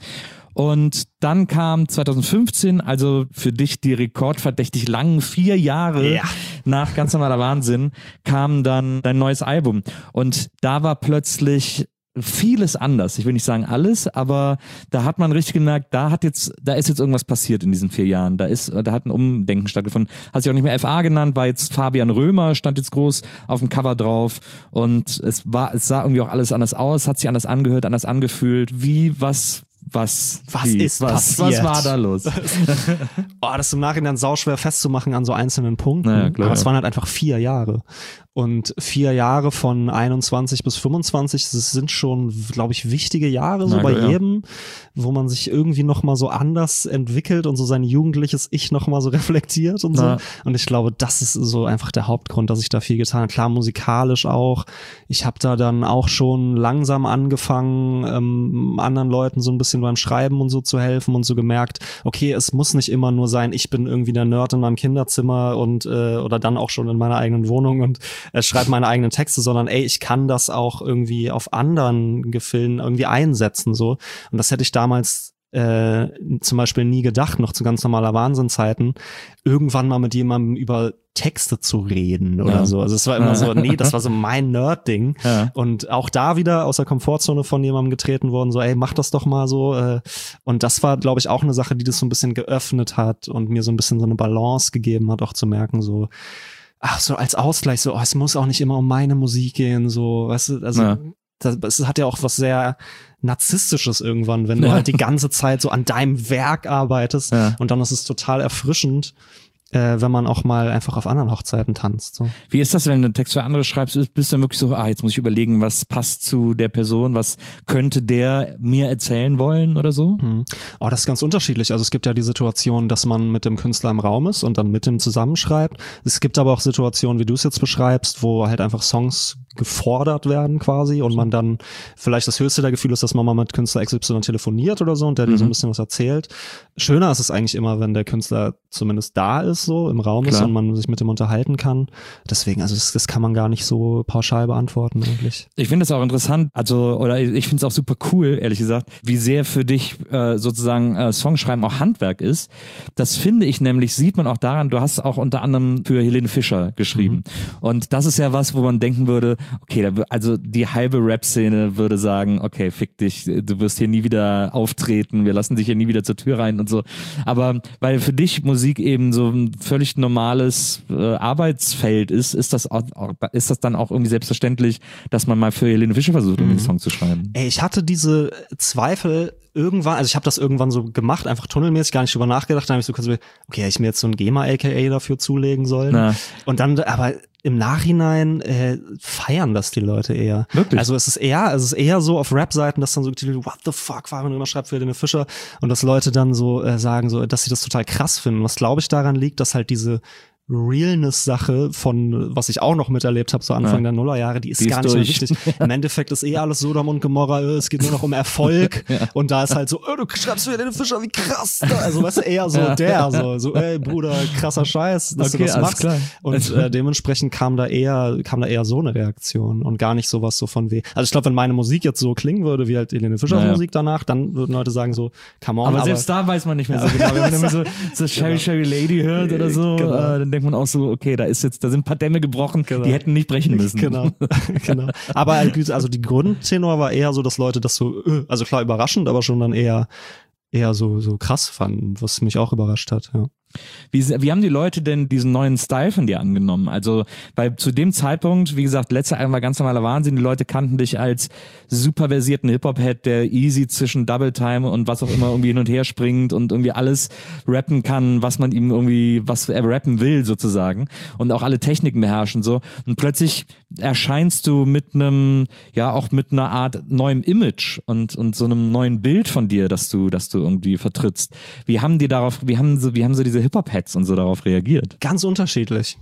[SPEAKER 2] Und dann kam zweitausendfünfzehn, also für dich die rekordverdächtig langen vier Jahre ja. nach Ganz normaler Wahnsinn, kam dann dein neues Album. Und da war plötzlich vieles anders. Ich will nicht sagen alles, aber da hat man richtig gemerkt, da hat jetzt, da ist jetzt irgendwas passiert in diesen vier Jahren. Da ist, da hat ein Umdenken stattgefunden. Hat sich auch nicht mehr F A genannt, war jetzt Fabian Römer, stand jetzt groß auf dem Cover drauf. Und es war, es sah irgendwie auch alles anders aus, hat sich anders angehört, anders angefühlt. Wie, was, Was,
[SPEAKER 3] was
[SPEAKER 2] wie,
[SPEAKER 3] ist
[SPEAKER 2] was,
[SPEAKER 3] passiert?
[SPEAKER 2] Was war da los?
[SPEAKER 3] Oh, das ist im Nachhinein sauschwer festzumachen an so einzelnen Punkten.
[SPEAKER 2] Naja, klar,
[SPEAKER 3] aber es
[SPEAKER 2] ja.
[SPEAKER 3] waren halt einfach vier Jahre. Und vier Jahre von einundzwanzig bis fünfundzwanzig, das sind schon, glaube ich, wichtige Jahre, so Na, bei ja. jedem, wo man sich irgendwie nochmal so anders entwickelt und so sein jugendliches Ich nochmal so reflektiert und
[SPEAKER 2] Na.
[SPEAKER 3] so. Und ich glaube, das ist so einfach der Hauptgrund, dass ich da viel getan habe. Klar, musikalisch auch. Ich habe da dann auch schon langsam angefangen, ähm, anderen Leuten so ein bisschen beim Schreiben und so zu helfen und so gemerkt, okay, es muss nicht immer nur sein, ich bin irgendwie der Nerd in meinem Kinderzimmer und äh, oder dann auch schon in meiner eigenen Wohnung und äh, schreibe meine eigenen Texte, sondern ey, ich kann das auch irgendwie auf anderen Gefilden irgendwie einsetzen, so. Und das hätte ich damals äh, zum Beispiel nie gedacht, noch zu ganz normaler Wahnsinnzeiten, irgendwann mal mit jemandem über Texte zu reden oder ja. so. Also es war immer so, nee, das war so mein Nerd-Ding. Ja. Und auch da wieder aus der Komfortzone von jemandem getreten worden, so, ey, mach das doch mal so. Und das war, glaube ich, auch eine Sache, die das so ein bisschen geöffnet hat und mir so ein bisschen so eine Balance gegeben hat, auch zu merken, so, ach, so als Ausgleich, so, oh, es muss auch nicht immer um meine Musik gehen, so, weißt du, also ja. das, das hat ja auch was sehr Narzisstisches irgendwann, wenn du ja. halt die ganze Zeit so an deinem Werk arbeitest ja. und dann ist es total erfrischend, äh, wenn man auch mal einfach auf anderen Hochzeiten tanzt. So.
[SPEAKER 2] Wie ist das, wenn du einen Text für andere schreibst? Bist du dann wirklich so, ah, jetzt muss ich überlegen, was passt zu der Person, was könnte der mir erzählen wollen oder so?
[SPEAKER 3] Mhm. Oh, das ist ganz unterschiedlich. Also es gibt ja die Situation, dass man mit dem Künstler im Raum ist und dann mit dem zusammenschreibt. Es gibt aber auch Situationen, wie du es jetzt beschreibst, wo halt einfach Songs gefordert werden quasi und man dann vielleicht das höchste der Gefühle ist, dass man mal mit Künstler X Y telefoniert oder so und der dir mhm. so ein bisschen was erzählt. Schöner ist es eigentlich immer, wenn der Künstler zumindest da ist, so im Raum Klar. ist und man sich mit dem unterhalten kann. Deswegen, also das, das kann man gar nicht so pauschal beantworten eigentlich.
[SPEAKER 2] Ich finde es auch interessant, also oder ich finde es auch super cool, ehrlich gesagt, wie sehr für dich äh, sozusagen äh, Songschreiben auch Handwerk ist. Das finde ich nämlich, sieht man auch daran, du hast auch unter anderem für Helene Fischer geschrieben. Mhm. Und das ist ja was, wo man denken würde, okay, da, also die halbe Rap-Szene würde sagen, okay, fick dich, du wirst hier nie wieder auftreten, wir lassen dich hier nie wieder zur Tür rein und so. Aber weil für dich Musik eben so ein völlig normales äh, Arbeitsfeld ist, ist das, auch, ist das dann auch irgendwie selbstverständlich, dass man mal für Helene Fischer versucht, mhm. einen Song zu schreiben?
[SPEAKER 3] Ey, ich hatte diese Zweifel irgendwann, also ich habe das irgendwann so gemacht, einfach tunnelmäßig, gar nicht drüber nachgedacht, dann habe ich so kurz, okay, ich mir jetzt so ein GEMA-A K A dafür zulegen sollen. Na. Und dann, aber im Nachhinein äh, feiern das die Leute eher.
[SPEAKER 2] Wirklich?
[SPEAKER 3] Also es ist eher, es ist eher so auf Rap-Seiten, dass dann so die what the fuck, warum immer schreibt für Helene Fischer und dass Leute dann so äh, sagen, so, dass sie das total krass finden. Was glaube ich daran liegt, dass halt diese Realness-Sache von, was ich auch noch miterlebt habe, so Anfang ja. der Nullerjahre, die ist die gar ist nicht durch. mehr wichtig. Im Endeffekt ist eh alles Sodom und Gomorra, es geht nur noch um Erfolg ja. und da ist halt so, oh, du schreibst für den Fischer, wie krass. Also weißt du, eher so ja. der, so, so, ey Bruder, krasser Scheiß, dass okay, du das machst. Klar. Und äh, dementsprechend kam da eher, kam da eher so eine Reaktion und gar nicht sowas so von weh. Also ich glaube, wenn meine Musik jetzt so klingen würde, wie halt Helene Fischers ja. Musik danach, dann würden Leute sagen so, come on.
[SPEAKER 2] Aber, aber selbst da weiß man nicht mehr so genau. Wenn man immer so, so Sherry genau. Sherry Lady hört oder so, genau. äh, dann denkt man auch so, okay, da ist jetzt, da sind ein paar Dämme gebrochen, genau. die hätten nicht brechen müssen.
[SPEAKER 3] Genau, genau. Aber also die Grundtenor war eher so, dass Leute das so, also klar überraschend, aber schon dann eher, eher so, so krass fanden, was mich auch überrascht hat, ja.
[SPEAKER 2] Wie, wie haben die Leute denn diesen neuen Style von dir angenommen? Also, weil zu dem Zeitpunkt, wie gesagt, letzte Album war ganz normaler Wahnsinn, die Leute kannten dich als super versierten Hip-Hop-Head, der easy zwischen Double Time und was auch immer irgendwie hin und her springt und irgendwie alles rappen kann, was man ihm irgendwie, was er rappen will sozusagen und auch alle Techniken beherrschen so. Und plötzlich erscheinst du mit einem, ja auch mit einer Art neuem Image und und so einem neuen Bild von dir, dass du, dass du irgendwie vertrittst. Wie haben die darauf, wie haben so, wie haben so diese Hip-Hop-Heads und so darauf reagiert?
[SPEAKER 3] Ganz unterschiedlich.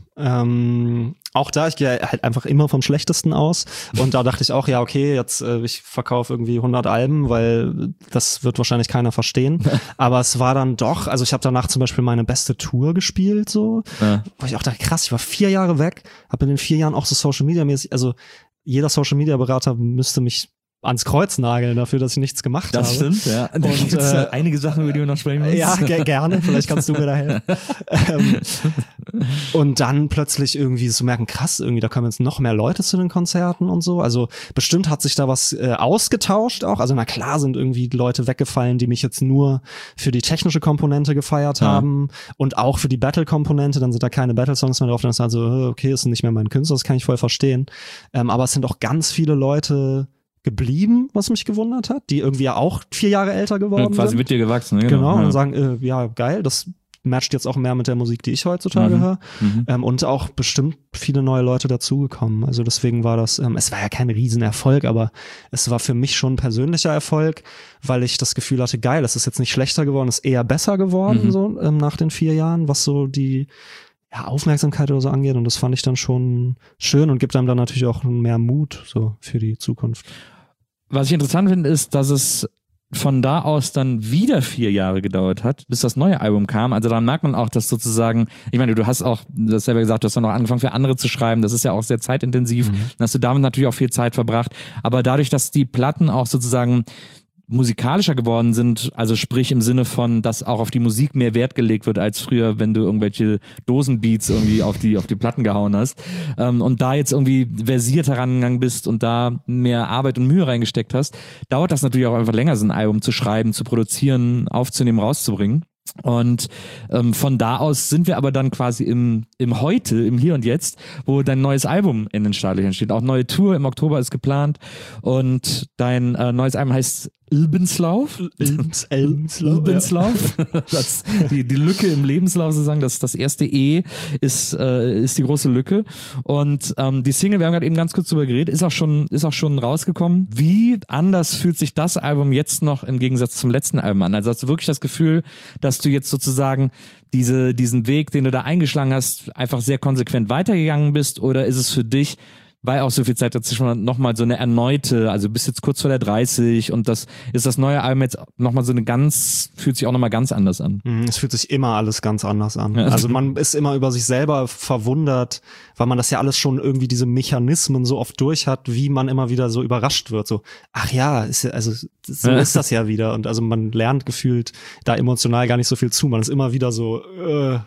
[SPEAKER 3] Ähm, auch da, ich gehe halt einfach immer vom Schlechtesten aus und da dachte ich auch, ja okay, jetzt äh, ich verkaufe irgendwie hundert Alben, weil das wird wahrscheinlich keiner verstehen, aber es war dann doch, also ich habe danach zum Beispiel meine beste Tour gespielt, so, ja. wo ich auch dachte, krass, ich war vier Jahre weg, habe in den vier Jahren auch so Social-Media-mäßig, also jeder Social-Media-Berater müsste mich ans Kreuz nageln dafür, dass ich nichts gemacht
[SPEAKER 2] das
[SPEAKER 3] habe.
[SPEAKER 2] Das stimmt, ja. Und, und äh, einige Sachen, über die wir noch sprechen müssen.
[SPEAKER 3] Ja, ge- gerne. Vielleicht kannst du mir da helfen. ähm, und dann plötzlich irgendwie zu merken, krass, irgendwie, da kommen jetzt noch mehr Leute zu den Konzerten und so. Also bestimmt hat sich da was äh, ausgetauscht auch. Also na klar sind irgendwie Leute weggefallen, die mich jetzt nur für die technische Komponente gefeiert ja. haben und auch für die Battle-Komponente. Dann sind da keine Battle-Songs mehr drauf. Dann ist halt so, okay, ist nicht mehr mein Künstler, das kann ich voll verstehen. Ähm, aber es sind auch ganz viele Leute geblieben, was mich gewundert hat, die irgendwie ja auch vier Jahre älter geworden ja,
[SPEAKER 2] quasi
[SPEAKER 3] sind.
[SPEAKER 2] mit dir gewachsen. Ne?
[SPEAKER 3] Genau,
[SPEAKER 2] ja.
[SPEAKER 3] und sagen, äh, ja geil, das matcht jetzt auch mehr mit der Musik, die ich heutzutage mhm. höre. Mhm. Ähm, und auch bestimmt viele neue Leute dazugekommen. Also deswegen war das, ähm, es war ja kein Riesenerfolg, aber es war für mich schon ein persönlicher Erfolg, weil ich das Gefühl hatte, geil, es ist jetzt nicht schlechter geworden, es ist eher besser geworden, mhm. so ähm, nach den vier Jahren, was so die ja, Aufmerksamkeit oder so angeht, und das fand ich dann schon schön und gibt einem dann natürlich auch mehr Mut so für die Zukunft.
[SPEAKER 2] Was ich interessant finde, ist, dass es von da aus dann wieder vier Jahre gedauert hat, bis das neue Album kam. Also daran merkt man auch, dass sozusagen, ich meine, du hast auch, du hast selber gesagt, du hast dann noch angefangen für andere zu schreiben, das ist ja auch sehr zeitintensiv, mhm. dann hast du damit natürlich auch viel Zeit verbracht, aber dadurch, dass die Platten auch sozusagen musikalischer geworden sind, also sprich im Sinne von, dass auch auf die Musik mehr Wert gelegt wird als früher, wenn du irgendwelche Dosenbeats irgendwie auf die auf die Platten gehauen hast ähm, und da jetzt irgendwie versiert herangegangen bist und da mehr Arbeit und Mühe reingesteckt hast, dauert das natürlich auch einfach länger, so ein Album zu schreiben, zu produzieren, aufzunehmen, rauszubringen. Und ähm, von da aus sind wir aber dann quasi im, im Heute, im Hier und Jetzt, wo dein neues Album in den Startlöchern steht. Auch neue Tour im Oktober ist geplant und dein äh, neues Album heißt Lebenslauf.
[SPEAKER 3] Lebenslauf.
[SPEAKER 2] Lebenslauf. Ja. Das, die, die Lücke im Lebenslauf sozusagen, das, das erste E ist, äh, ist die große Lücke. Und ähm, die Single, wir haben gerade eben ganz kurz drüber geredet, ist auch schon, ist auch schon rausgekommen. Wie anders fühlt sich das Album jetzt noch im Gegensatz zum letzten Album an? Also hast du wirklich das Gefühl, dass du jetzt sozusagen diese, diesen Weg, den du da eingeschlagen hast, einfach sehr konsequent weitergegangen bist? Oder ist es für dich, weil auch so viel Zeit dazwischen nochmal so eine erneute, also bist jetzt kurz vor der dreißig und das ist das neue Album jetzt nochmal so eine ganz, fühlt sich auch nochmal ganz anders an.
[SPEAKER 3] Es fühlt sich immer alles ganz anders an. Also man ist immer über sich selber verwundert, weil man das ja alles schon irgendwie diese Mechanismen so oft durch hat, wie man immer wieder so überrascht wird. So, ach ja, ist ja, also so ist das ja wieder. Und also man lernt gefühlt da emotional gar nicht so viel zu. Man ist immer wieder so äh,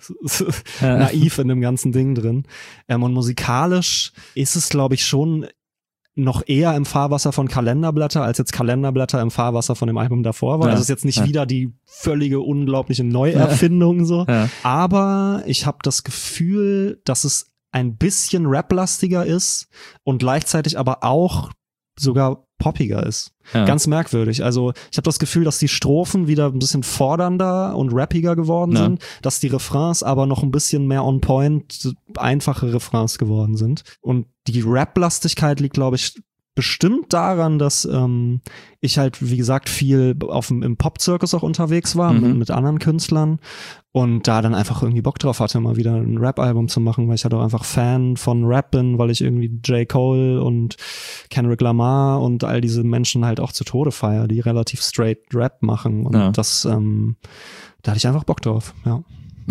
[SPEAKER 3] naiv in dem ganzen Ding drin. Ähm, und musikalisch ist es, glaube ich, schon noch eher im Fahrwasser von Kalenderblätter, als jetzt Kalenderblätter im Fahrwasser von dem Album davor war. Ja. Also es ist jetzt nicht ja. wieder die völlige unglaubliche Neuerfindung so. Ja. Aber ich habe das Gefühl, dass es ein bisschen Rap-lastiger ist und gleichzeitig aber auch sogar poppiger ist. Ja. Ganz merkwürdig. Also ich habe das Gefühl, dass die Strophen wieder ein bisschen fordernder und rappiger geworden ja. sind, dass die Refrains aber noch ein bisschen mehr on point, einfache Refrains geworden sind. Und die Rap-Lastigkeit liegt, glaube ich, bestimmt daran, dass ähm, ich halt, wie gesagt, viel auf dem, im Pop-Zirkus auch unterwegs war, mhm. mit, mit anderen Künstlern und da dann einfach irgendwie Bock drauf hatte, mal wieder ein Rap-Album zu machen, weil ich halt auch einfach Fan von Rap bin, weil ich irgendwie J. Cole und Kendrick Lamar und all diese Menschen halt auch zu Tode feiere, die relativ straight Rap machen und ja. das, ähm, da hatte ich einfach Bock drauf, ja.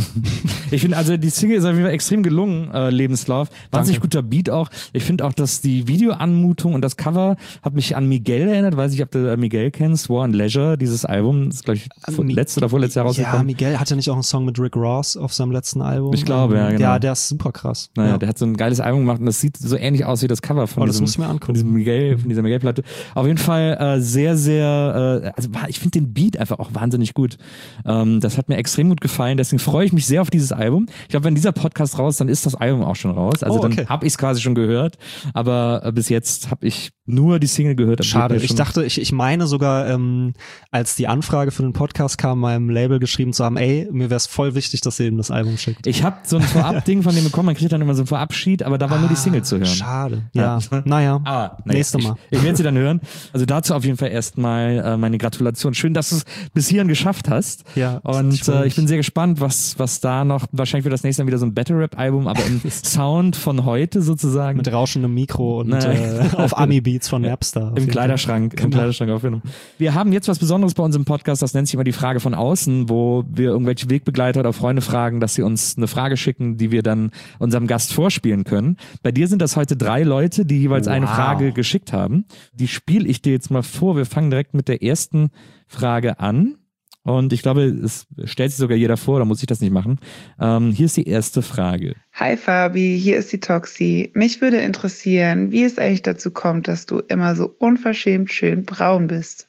[SPEAKER 2] Ich finde, also die Single ist auf jeden Fall extrem gelungen, äh, Lebenslauf. Wahnsinnig guter Beat auch. Ich finde auch, dass die Videoanmutung und das Cover hat mich an Miguel erinnert. Weiß nicht, ob du Miguel kennst. War and Leisure, dieses Album. Das ist, glaube ich,
[SPEAKER 3] Mi-
[SPEAKER 2] letzte oder vorletztes Jahr rausgekommen.
[SPEAKER 3] Ja, Miguel hatte nicht auch einen Song mit Rick Ross auf seinem letzten Album?
[SPEAKER 2] Ich glaube, ja, genau.
[SPEAKER 3] Ja, der ist super krass.
[SPEAKER 2] Naja,
[SPEAKER 3] ja.
[SPEAKER 2] der hat so ein geiles Album gemacht und das sieht so ähnlich aus wie das Cover von,
[SPEAKER 3] oh, das
[SPEAKER 2] diesem,
[SPEAKER 3] muss ich mir angucken.
[SPEAKER 2] von diesem Miguel, von dieser Miguel-Platte. Auf jeden Fall äh, sehr, sehr, äh, also ich finde den Beat einfach auch wahnsinnig gut. Ähm, das hat mir extrem gut gefallen. Deswegen freue ich mich sehr auf dieses Album. Ich glaube, wenn dieser Podcast raus, dann ist das Album auch schon raus. Also oh, okay. dann habe ich es quasi schon gehört. Aber äh, bis jetzt habe ich nur die Single gehört.
[SPEAKER 3] Schade. Ich dachte, ich, ich meine sogar, ähm, als die Anfrage für den Podcast kam, meinem Label geschrieben zu haben, ey, mir wäre es voll wichtig, dass ihr ihm das Album schickt.
[SPEAKER 2] Ich habe so ein Vorab-Ding von dem bekommen, man kriegt dann immer so ein Vorabschied, aber da war ah, nur die Single zu hören.
[SPEAKER 3] Schade. Ja, ja. naja,
[SPEAKER 2] ah, naja.
[SPEAKER 3] nächstes Mal.
[SPEAKER 2] Ich, ich werde sie dann hören. Also dazu auf jeden Fall erstmal äh, meine Gratulation. Schön, dass du es bis hierhin geschafft hast.
[SPEAKER 3] Ja.
[SPEAKER 2] Und äh, ich bin sehr gespannt, was, was da noch, wahrscheinlich wird das nächste Mal wieder so ein Battle-Rap-Album, aber im Sound von heute sozusagen.
[SPEAKER 3] Mit rauschendem Mikro und äh, auf Ami-Beats von Napster.
[SPEAKER 2] Im Kleiderschrank, genau. im Kleiderschrank aufgenommen. Wir haben jetzt was Besonderes bei uns im Podcast, das nennt sich immer die Frage von außen, wo wir irgendwelche Wegbegleiter oder Freunde fragen, dass sie uns eine Frage schicken, die wir dann unserem Gast vorspielen können. Bei dir sind das heute drei Leute, die jeweils wow. eine Frage geschickt haben. Die spiele ich dir jetzt mal vor. Wir fangen direkt mit der ersten Frage an. Und ich glaube, es stellt sich sogar jeder vor, da muss ich das nicht machen. Ähm, hier ist die erste Frage.
[SPEAKER 1] Hi Fabi, hier ist die Toxi. Mich würde interessieren, wie es eigentlich dazu kommt, dass du immer so unverschämt schön braun bist.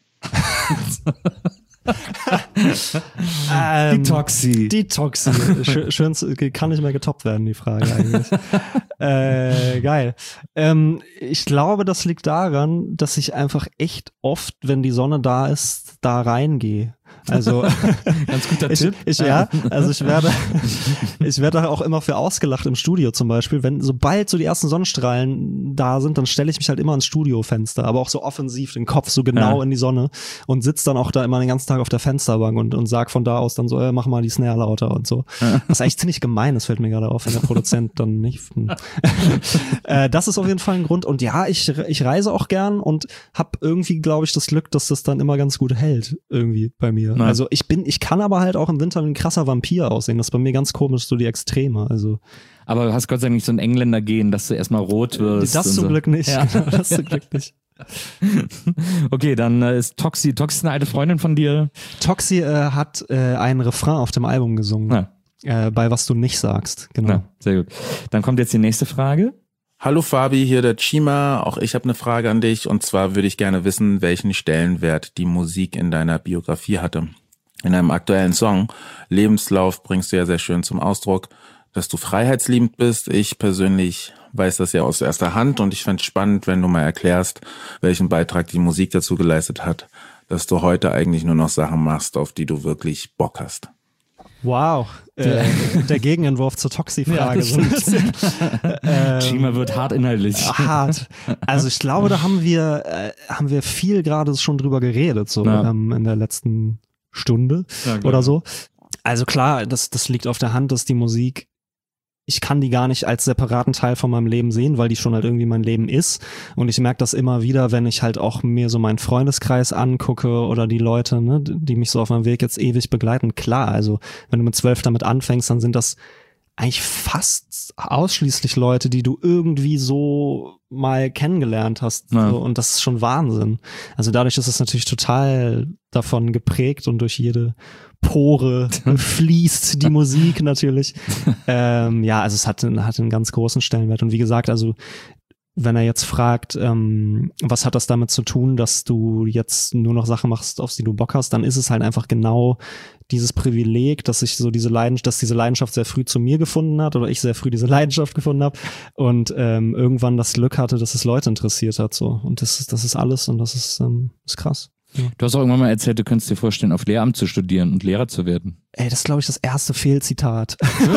[SPEAKER 3] ähm, die Toxi. Die Toxi. Schön, schön, kann nicht mehr getoppt werden, die Frage eigentlich. äh, geil. Ähm, ich glaube, das liegt daran, dass ich einfach echt oft, wenn die Sonne da ist, da reingehe. Also
[SPEAKER 2] ganz guter
[SPEAKER 3] ich,
[SPEAKER 2] Tipp.
[SPEAKER 3] Ich, ja, also ich werde, ich werde auch immer für ausgelacht im Studio zum Beispiel. Wenn sobald so die ersten Sonnenstrahlen da sind, dann stelle ich mich halt immer ans Studiofenster, aber auch so offensiv den Kopf so genau ja. in die Sonne und sitze dann auch da immer den ganzen Tag auf der Fensterbank und und sag von da aus dann so, äh, mach mal die Snare lauter und so. Ja. Das ist eigentlich ziemlich gemein. Das fällt mir gerade auf, wenn der Produzent dann nicht. äh, das ist auf jeden Fall ein Grund. Und ja, ich ich reise auch gern und habe irgendwie, glaube ich, das Glück, dass das dann immer ganz gut hält irgendwie bei mir. Nein. Also ich bin, ich kann aber halt auch im Winter wie ein krasser Vampir aussehen. Das ist bei mir ganz komisch, so die Extreme. Also.
[SPEAKER 2] Aber du hast Gott sei Dank nicht so ein Engländer gehen, dass du erstmal rot wirst.
[SPEAKER 3] Das zum
[SPEAKER 2] so.
[SPEAKER 3] Glück nicht.
[SPEAKER 2] Ja.
[SPEAKER 3] Das zum Glück nicht.
[SPEAKER 2] Okay, dann äh, ist Toxi, Toxi ist eine alte Freundin von dir.
[SPEAKER 3] Toxi äh, hat äh, einen Refrain auf dem Album gesungen,
[SPEAKER 2] Ja.
[SPEAKER 3] äh, bei Was du nicht sagst. Genau.
[SPEAKER 2] Ja, sehr gut. Dann kommt jetzt die nächste Frage.
[SPEAKER 4] Hallo Fabi, hier der Chima. Auch ich habe eine Frage an dich und zwar würde ich gerne wissen, welchen Stellenwert die Musik in deiner Biografie hatte. In einem aktuellen Song, Lebenslauf, bringst du ja sehr schön zum Ausdruck, dass du freiheitsliebend bist. Ich persönlich weiß das ja aus erster Hand und ich fände es spannend, wenn du mal erklärst, welchen Beitrag die Musik dazu geleistet hat, dass du heute eigentlich nur noch Sachen machst, auf die du wirklich Bock hast.
[SPEAKER 3] Wow, äh, der Gegenentwurf zur Toxi-Frage.
[SPEAKER 2] Ja, ähm, Chima wird hart inhaltlich.
[SPEAKER 3] Hart. Also ich glaube, da haben wir, äh, haben wir viel gerade schon drüber geredet, so
[SPEAKER 2] ja.
[SPEAKER 3] ähm, in der letzten Stunde ja, oder so. Also klar, das, das liegt auf der Hand, dass die Musik, ich kann die gar nicht als separaten Teil von meinem Leben sehen, weil die schon halt irgendwie mein Leben ist. Und ich merke das immer wieder, wenn ich halt auch mir so meinen Freundeskreis angucke oder die Leute, ne, die mich so auf meinem Weg jetzt ewig begleiten. Klar, also wenn du mit zwölf damit anfängst, dann sind das eigentlich fast ausschließlich Leute, die du irgendwie so mal kennengelernt hast.
[SPEAKER 2] Ja.
[SPEAKER 3] So, und das ist schon Wahnsinn. Also dadurch ist es natürlich total davon geprägt und durch jede Pore fließt die Musik natürlich. Ähm, ja, also es hat, hat einen ganz großen Stellenwert. Und wie gesagt, also wenn er jetzt fragt, ähm, was hat das damit zu tun, dass du jetzt nur noch Sachen machst, auf die du Bock hast, dann ist es halt einfach genau dieses Privileg, dass ich so diese Leidenschaft, dass diese Leidenschaft sehr früh zu mir gefunden hat oder ich sehr früh diese Leidenschaft gefunden habe und ähm, irgendwann das Glück hatte, dass es Leute interessiert hat. So. Und das ist, das ist alles und das ist, ähm, ist krass. Ja.
[SPEAKER 2] Du hast auch irgendwann mal erzählt, du könntest dir vorstellen, auf Lehramt zu studieren und Lehrer zu werden.
[SPEAKER 3] Ey, das ist, glaube ich, das erste Fehlzitat.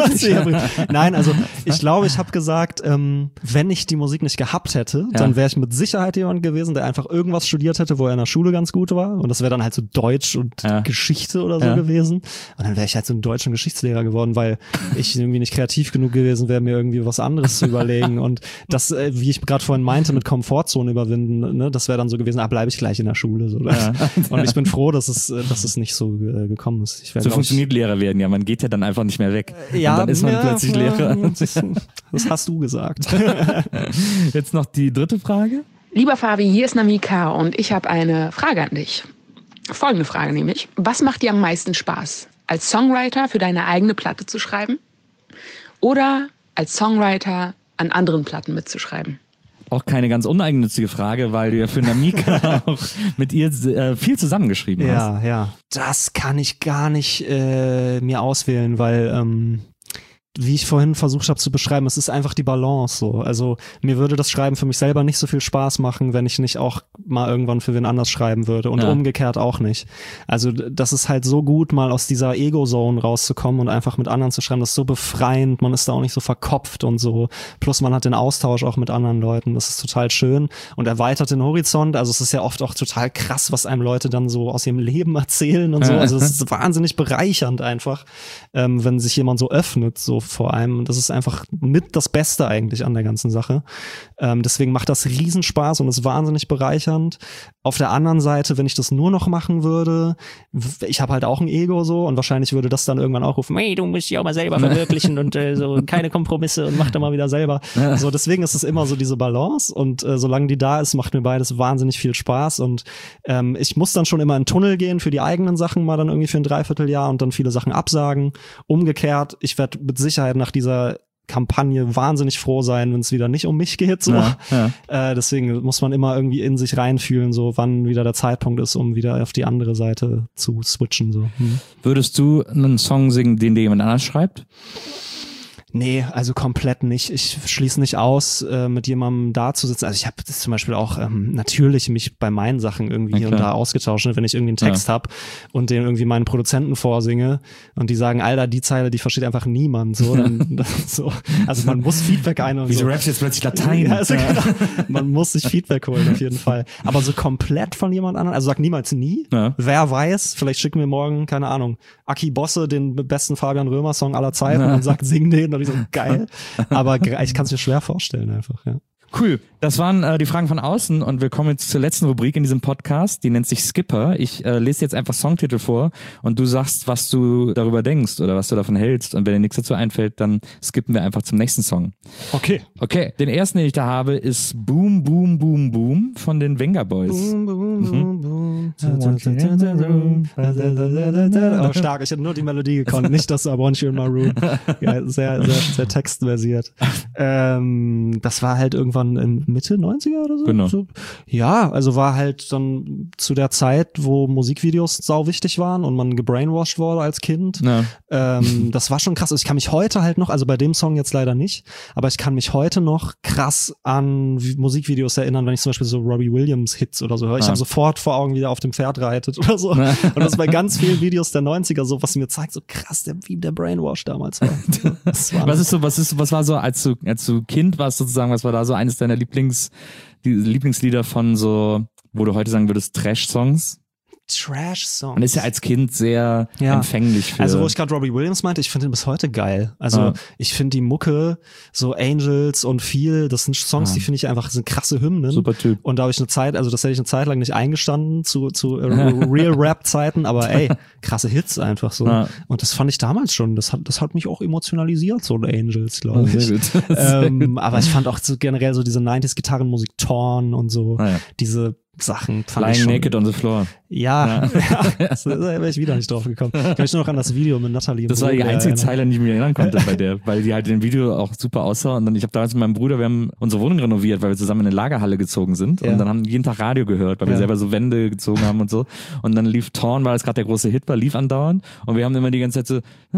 [SPEAKER 3] Nein, also ich glaube, ich habe gesagt, ähm, wenn ich die Musik nicht gehabt hätte, ja. dann wäre ich mit Sicherheit jemand gewesen, der einfach irgendwas studiert hätte, wo er in der Schule ganz gut war. Und das wäre dann halt so Deutsch und ja. Geschichte oder so ja. gewesen. Und dann wäre ich halt so ein Deutsch- und Geschichtslehrer geworden, weil ich irgendwie nicht kreativ genug gewesen wäre, mir irgendwie was anderes zu überlegen. Und das, äh, wie ich gerade vorhin meinte, mit Komfortzone überwinden, ne, das wäre dann so gewesen, ah, bleibe ich gleich in der Schule. So, ja. Und ich bin froh, dass es, dass es nicht so äh, gekommen ist. Ich wär,
[SPEAKER 2] so funktioniert Lehrer werden, ja, man geht ja dann einfach nicht mehr weg.
[SPEAKER 3] Ja,
[SPEAKER 2] und dann ist man
[SPEAKER 3] ja,
[SPEAKER 2] plötzlich
[SPEAKER 3] ja,
[SPEAKER 2] Lehrer.
[SPEAKER 3] Das, das hast du gesagt.
[SPEAKER 2] Jetzt noch die dritte Frage.
[SPEAKER 5] Lieber Fabi, hier ist Namika und ich habe eine Frage an dich. Folgende Frage nämlich. Was macht dir am meisten Spaß? Als Songwriter für deine eigene Platte zu schreiben? Oder als Songwriter an anderen Platten mitzuschreiben?
[SPEAKER 2] Auch keine ganz uneigennützige Frage, weil du ja für Namika auch mit ihr äh, viel zusammengeschrieben hast.
[SPEAKER 3] Ja, ja. Das kann ich gar nicht äh, mir auswählen, weil ähm, wie ich vorhin versucht habe zu beschreiben, es ist einfach die Balance so. Also mir würde das Schreiben für mich selber nicht so viel Spaß machen, wenn ich nicht auch mal irgendwann für wen anders schreiben würde und ja. umgekehrt auch nicht. Also das ist halt so gut, mal aus dieser Ego-Zone rauszukommen und einfach mit anderen zu schreiben. Das ist so befreiend, man ist da auch nicht so verkopft und so. Plus man hat den Austausch auch mit anderen Leuten. Das ist total schön und erweitert den Horizont. Also es ist ja oft auch total krass, was einem Leute dann so aus ihrem Leben erzählen und so. Also es ist wahnsinnig bereichernd einfach, ähm, wenn sich jemand so öffnet, so vor allem. Und das ist einfach mit das Beste eigentlich an der ganzen Sache. Ähm, deswegen macht das Riesenspaß und ist wahnsinnig bereichernd. Auf der anderen Seite, wenn ich das nur noch machen würde, ich habe halt auch ein Ego so und wahrscheinlich würde das dann irgendwann auch rufen, hey, du musst dich auch mal selber verwirklichen und äh, so keine Kompromisse und mach doch mal wieder selber. So, deswegen ist es immer so diese Balance und äh, solange die da ist, macht mir beides wahnsinnig viel Spaß und ähm, ich muss dann schon immer in den Tunnel gehen für die eigenen Sachen, mal dann irgendwie für ein Dreivierteljahr und dann viele Sachen absagen. Umgekehrt, ich werde mit Sicherheit nach dieser Kampagne wahnsinnig froh sein, wenn es wieder nicht um mich geht. So. Ja, ja. Äh, deswegen muss man immer irgendwie in sich reinfühlen, so wann wieder der Zeitpunkt ist, um wieder auf die andere Seite zu switchen. So. Hm.
[SPEAKER 2] Würdest du einen Song singen, den dir jemand anders schreibt?
[SPEAKER 3] Nee, also komplett nicht. Ich schließe nicht aus, äh, mit jemandem da zu sitzen. Also ich habe das zum Beispiel auch ähm, natürlich mich bei meinen Sachen irgendwie hier und da ausgetauscht, wenn ich irgendwie einen Text ja. habe und den irgendwie meinen Produzenten vorsinge und die sagen, Alter, die Zeile, die versteht einfach niemand. So, dann, so. Also man muss Feedback ein und
[SPEAKER 2] Wieso
[SPEAKER 3] so.
[SPEAKER 2] rappst jetzt plötzlich Latein?
[SPEAKER 3] Ja, also genau, man muss sich Feedback holen auf jeden Fall. Aber so komplett von jemand anderem, also sag niemals nie. Ja. Wer weiß, vielleicht schicken wir morgen, keine Ahnung, Aki Bosse, den besten Fabian Römer-Song aller Zeiten ja. und sagt, sing den und ich so, geil. Aber ich kann es mir schwer vorstellen einfach, ja.
[SPEAKER 2] Cool. Das waren äh, die Fragen von außen und wir kommen jetzt zur letzten Rubrik in diesem Podcast. Die nennt sich Skipper. Ich äh, lese jetzt einfach Songtitel vor und du sagst, was du darüber denkst oder was du davon hältst. Und wenn dir nichts dazu einfällt, dann skippen wir einfach zum nächsten Song.
[SPEAKER 3] Okay.
[SPEAKER 2] Okay, den ersten, den ich da habe, ist Boom, Boom, Boom, Boom von den Venga Boys.
[SPEAKER 3] Boom, boom, boom, boom. Oh, stark. Ich hätte nur die Melodie gekonnt, nicht das I Want You in My Room. Ja, sehr, sehr, sehr textversiert. Ähm, das war halt irgendwann in Mitte neunziger oder so.
[SPEAKER 2] Genau.
[SPEAKER 3] So. Ja, also war halt dann zu der Zeit, wo Musikvideos sau wichtig waren und man gebrainwashed wurde als Kind.
[SPEAKER 2] Ja.
[SPEAKER 3] Ähm, das war schon krass. Also ich kann mich heute halt noch, also bei dem Song jetzt leider nicht, aber ich kann mich heute noch krass an Musikvideos erinnern, wenn ich zum Beispiel so Robbie Williams Hits oder so höre. Ich
[SPEAKER 2] ja.
[SPEAKER 3] habe sofort vor Augen, wie der auf dem Pferd reitet oder so. Und das ist bei ganz vielen Videos der neunziger so, was mir zeigt, so krass, der, wie der Brainwash damals war. Das war
[SPEAKER 2] was ist so, was ist, was war so, als du, als du Kind warst sozusagen, was war da so eines deiner Lieblings, die Lieblingslieder von so, wo du heute sagen würdest, Trash-Songs?
[SPEAKER 3] Trash-Songs.
[SPEAKER 2] Man ist ja als Kind sehr
[SPEAKER 3] ja.
[SPEAKER 2] empfänglich für...
[SPEAKER 3] Also wo ich gerade Robbie Williams meinte, ich finde ihn bis heute geil. Also
[SPEAKER 2] ah.
[SPEAKER 3] ich finde die Mucke, so Angels und Feel, das sind Songs, ah. die finde ich einfach, sind krasse Hymnen.
[SPEAKER 2] Super Typ.
[SPEAKER 3] Und da habe ich eine Zeit, also das hätte ich eine Zeit lang nicht eingestanden zu, zu Real-Rap-Zeiten, aber ey, krasse Hits einfach so. Ah. Und das fand ich damals schon, das hat, das hat mich auch emotionalisiert, so Angels, glaube ich.
[SPEAKER 2] Sehr gut.
[SPEAKER 3] ähm, aber ich fand auch so generell so diese neunziger-Gitarrenmusik Torn und so, ah, ja. diese Sachen fand
[SPEAKER 2] Lying
[SPEAKER 3] ich schon.
[SPEAKER 2] Naked on the Floor.
[SPEAKER 3] Ja, ja. da wäre ich wieder nicht drauf gekommen. Ich kann mich nur noch an das Video mit Natalie.
[SPEAKER 2] Das war die einzige Zeile, an die ich mich erinnern konnte bei der, weil die halt in dem Video auch super aussah. Und dann, ich habe damals mit meinem Bruder, wir haben unsere Wohnung renoviert, weil wir zusammen in eine Lagerhalle gezogen sind. Ja. Und dann haben wir jeden Tag Radio gehört, weil wir ja. selber so Wände gezogen haben und so. Und dann lief Torn, weil es gerade der große Hit war, lief andauernd. Und wir haben immer die ganze Zeit so,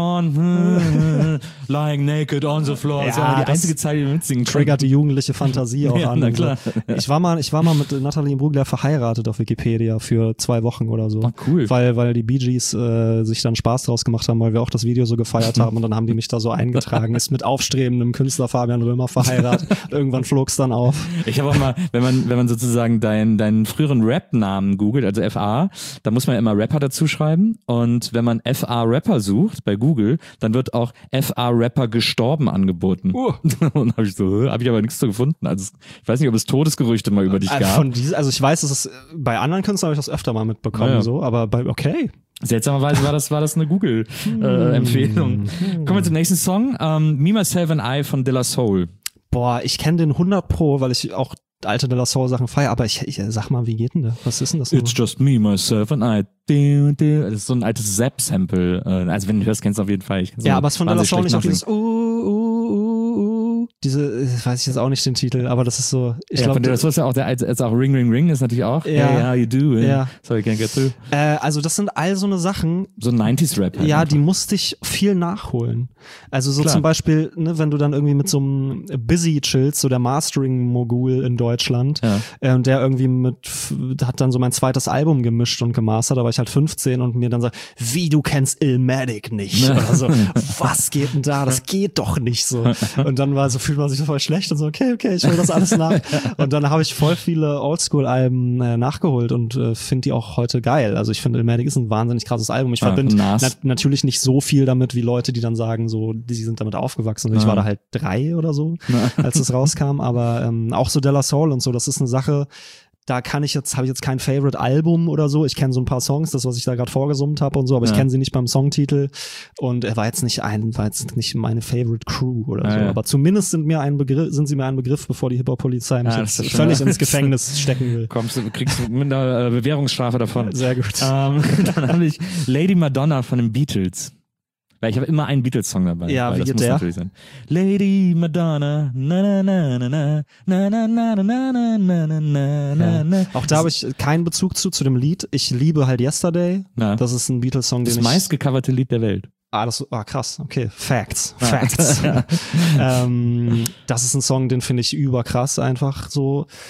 [SPEAKER 2] Torn, lying naked on the floor.
[SPEAKER 3] Ja,
[SPEAKER 2] das war die einzige Zeile, die wir mitsingen konnten.
[SPEAKER 3] Triggert die jugendliche Fantasie auch
[SPEAKER 2] ja,
[SPEAKER 3] an.
[SPEAKER 2] Na klar.
[SPEAKER 3] Ich war mal, ich war mal mit Natalie Brugler verheiratet auf Wikipedia für zwei Wochen oder so.
[SPEAKER 2] Oh, cool.
[SPEAKER 3] Weil, weil die Bee Gees äh, sich dann Spaß draus gemacht haben, weil wir auch das Video so gefeiert haben und dann haben die mich da so eingetragen. Ist mit aufstrebendem Künstler Fabian Römer verheiratet. Irgendwann flog es dann auf.
[SPEAKER 2] Ich habe auch mal, wenn man, wenn man sozusagen deinen, deinen früheren Rap-Namen googelt, also F A, da muss man ja immer Rapper dazu schreiben. Und wenn man F A Rapper sucht bei Google, dann wird auch F A Rapper gestorben angeboten. Uh. Und habe ich so, habe ich aber nichts so gefunden. Also ich weiß nicht, ob es Todesgerüchte mal über dich gab.
[SPEAKER 3] Von diese, also ich weiß, dass es bei anderen Künstlern habe ich das öfter mal mitbekommen, ja. so, aber bei, okay.
[SPEAKER 2] Seltsamerweise war das, war das eine Google-Empfehlung. Äh, hm. Kommen wir zum nächsten Song. Um, Me, Myself and I von De La Soul.
[SPEAKER 3] Boah, ich kenne den hundert Pro, weil ich auch alte De La Soul Sachen feiere, aber ich, ich sag mal, wie geht denn das? Was ist denn das?
[SPEAKER 2] It's just me, myself and I. Das ist so ein altes Zap-Sample. Also wenn du hörst, kennst du auf jeden Fall. Ich
[SPEAKER 3] ja, aber es von De La Soul nicht auch dieses uh, uh, uh, uh, diese, weiß ich jetzt auch nicht den Titel, aber das ist so, ich
[SPEAKER 2] ja,
[SPEAKER 3] glaube.
[SPEAKER 2] Von De La Soul ist ja auch der, also auch Ring, Ring, Ring ist natürlich auch.
[SPEAKER 3] Ja.
[SPEAKER 2] Hey, how you doing?
[SPEAKER 3] Ja.
[SPEAKER 2] Sorry, can't get through.
[SPEAKER 3] Äh, also das sind all so eine Sachen.
[SPEAKER 2] So neunziger-Rap. Halt
[SPEAKER 3] ja,
[SPEAKER 2] einfach.
[SPEAKER 3] Die musste ich viel nachholen. Also so
[SPEAKER 2] Klar.
[SPEAKER 3] zum Beispiel, ne, wenn du dann irgendwie mit so einem Busy chillst, so der Mastering-Mogul in Deutschland,
[SPEAKER 2] ja.
[SPEAKER 3] äh, und der irgendwie mit, hat dann so mein zweites Album gemischt und gemastert, da war ich halt fünfzehn und mir dann sagt, wie, du kennst Illmatic nicht? Oder so, was geht denn da? Das geht doch nicht so. Und dann war so, fühlt man sich voll schlecht und so, okay, okay, ich hol das alles nach. Und dann habe ich voll viele Oldschool-Alben äh, nachgeholt und äh, finde die auch heute geil. Also ich finde, Illmatic ist ein wahnsinnig krasses Album. Ich verbinde
[SPEAKER 2] ah,
[SPEAKER 3] na- natürlich nicht so viel damit, wie Leute, die dann sagen, so, die sind damit aufgewachsen. Ich
[SPEAKER 2] ah.
[SPEAKER 3] war da halt drei oder so, als es rauskam. Aber ähm, auch so De La Soul und so, das ist eine Sache, da kann ich jetzt, habe ich jetzt kein Favorite-Album oder so. Ich kenne so ein paar Songs, das, was ich da gerade vorgesummt habe und so, aber ja. ich kenne sie nicht beim Songtitel. Und er war jetzt nicht ein, war jetzt nicht meine Favorite-Crew oder ja, so. Ja. Aber zumindest sind mir ein Begriff, sind sie mir ein Begriff, bevor die Hip-Hop-Polizei mich ja, jetzt völlig schön. ins Gefängnis stecken will.
[SPEAKER 2] Kommst du, kriegst du mit einer äh, Bewährungsstrafe davon.
[SPEAKER 3] Sehr gut.
[SPEAKER 2] Ähm, dann habe ich Lady Madonna von den Beatles. Weil ich habe immer einen Beatles-Song dabei.
[SPEAKER 3] Ja, wie
[SPEAKER 2] das
[SPEAKER 3] geht
[SPEAKER 2] muss
[SPEAKER 3] der?
[SPEAKER 2] Natürlich sein. Lady Madonna, na na na na na na na na na na na na na na.
[SPEAKER 3] Auch da habe ich keinen Bezug zu, zu dem Lied. Ich liebe halt Yesterday.
[SPEAKER 2] Na.
[SPEAKER 3] Das ist ein Beatles-Song, den
[SPEAKER 2] das
[SPEAKER 3] ich...
[SPEAKER 2] Das meistgecoverte Lied der Welt.
[SPEAKER 3] Ah, das, ah, krass, okay. Facts. Facts. Ja. ähm, das ist ein Song, den finde ich überkrass einfach so.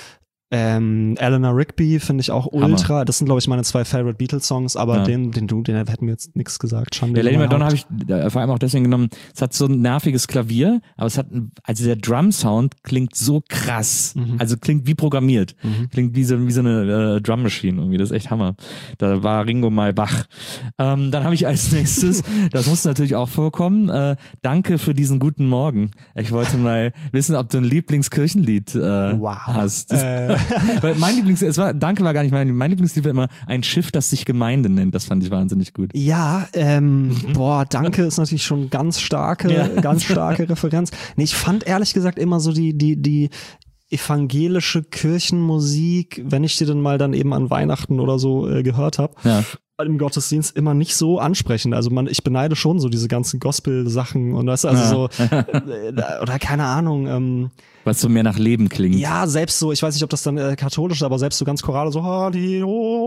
[SPEAKER 3] Ähm, Eleanor Rigby finde ich auch ultra.
[SPEAKER 2] Hammer.
[SPEAKER 3] Das sind, glaube ich, meine zwei Favorite Beatles-Songs, aber
[SPEAKER 2] Ja.
[SPEAKER 3] den, den du, den hätten wir jetzt nichts gesagt. Schande
[SPEAKER 2] Ja, Lady
[SPEAKER 3] über mein
[SPEAKER 2] Madonna habe
[SPEAKER 3] Haupt.
[SPEAKER 2] ich äh, vor allem auch deswegen genommen, es hat so ein nerviges Klavier, aber es hat, ein, also der Drum-Sound klingt so krass,
[SPEAKER 3] Mhm.
[SPEAKER 2] also klingt wie programmiert,
[SPEAKER 3] Mhm.
[SPEAKER 2] klingt wie so, wie so eine äh, Drum-Machine irgendwie, das ist echt Hammer. Da war Ringo mal wach. Ähm, dann habe ich als nächstes, das muss natürlich auch vorkommen, äh, danke für diesen guten Morgen. Ich wollte mal wissen, ob du ein Lieblingskirchenlied äh,
[SPEAKER 3] Wow.
[SPEAKER 2] hast.
[SPEAKER 3] Äh.
[SPEAKER 2] Weil mein Lieblings, es war, danke war gar nicht mein, mein Lieblingslied war immer ein Schiff, das sich Gemeinde nennt. Das fand ich wahnsinnig gut.
[SPEAKER 3] Ja, ähm, boah, danke ist natürlich schon ganz starke,
[SPEAKER 2] Ja.
[SPEAKER 3] ganz starke Referenz. Nee, ich fand ehrlich gesagt immer so die, die, die evangelische Kirchenmusik, wenn ich die dann mal dann eben an Weihnachten oder so äh, gehört habe,
[SPEAKER 2] Ja.
[SPEAKER 3] im Gottesdienst immer nicht so ansprechend. Also man, ich beneide schon so diese ganzen Gospel-Sachen und weißt du, also so, äh, oder keine Ahnung, ähm,
[SPEAKER 2] Was so mehr nach Leben klingt.
[SPEAKER 3] ja, selbst so, ich weiß nicht, ob das dann äh, katholisch ist, aber selbst so ganz chorale, so Hadi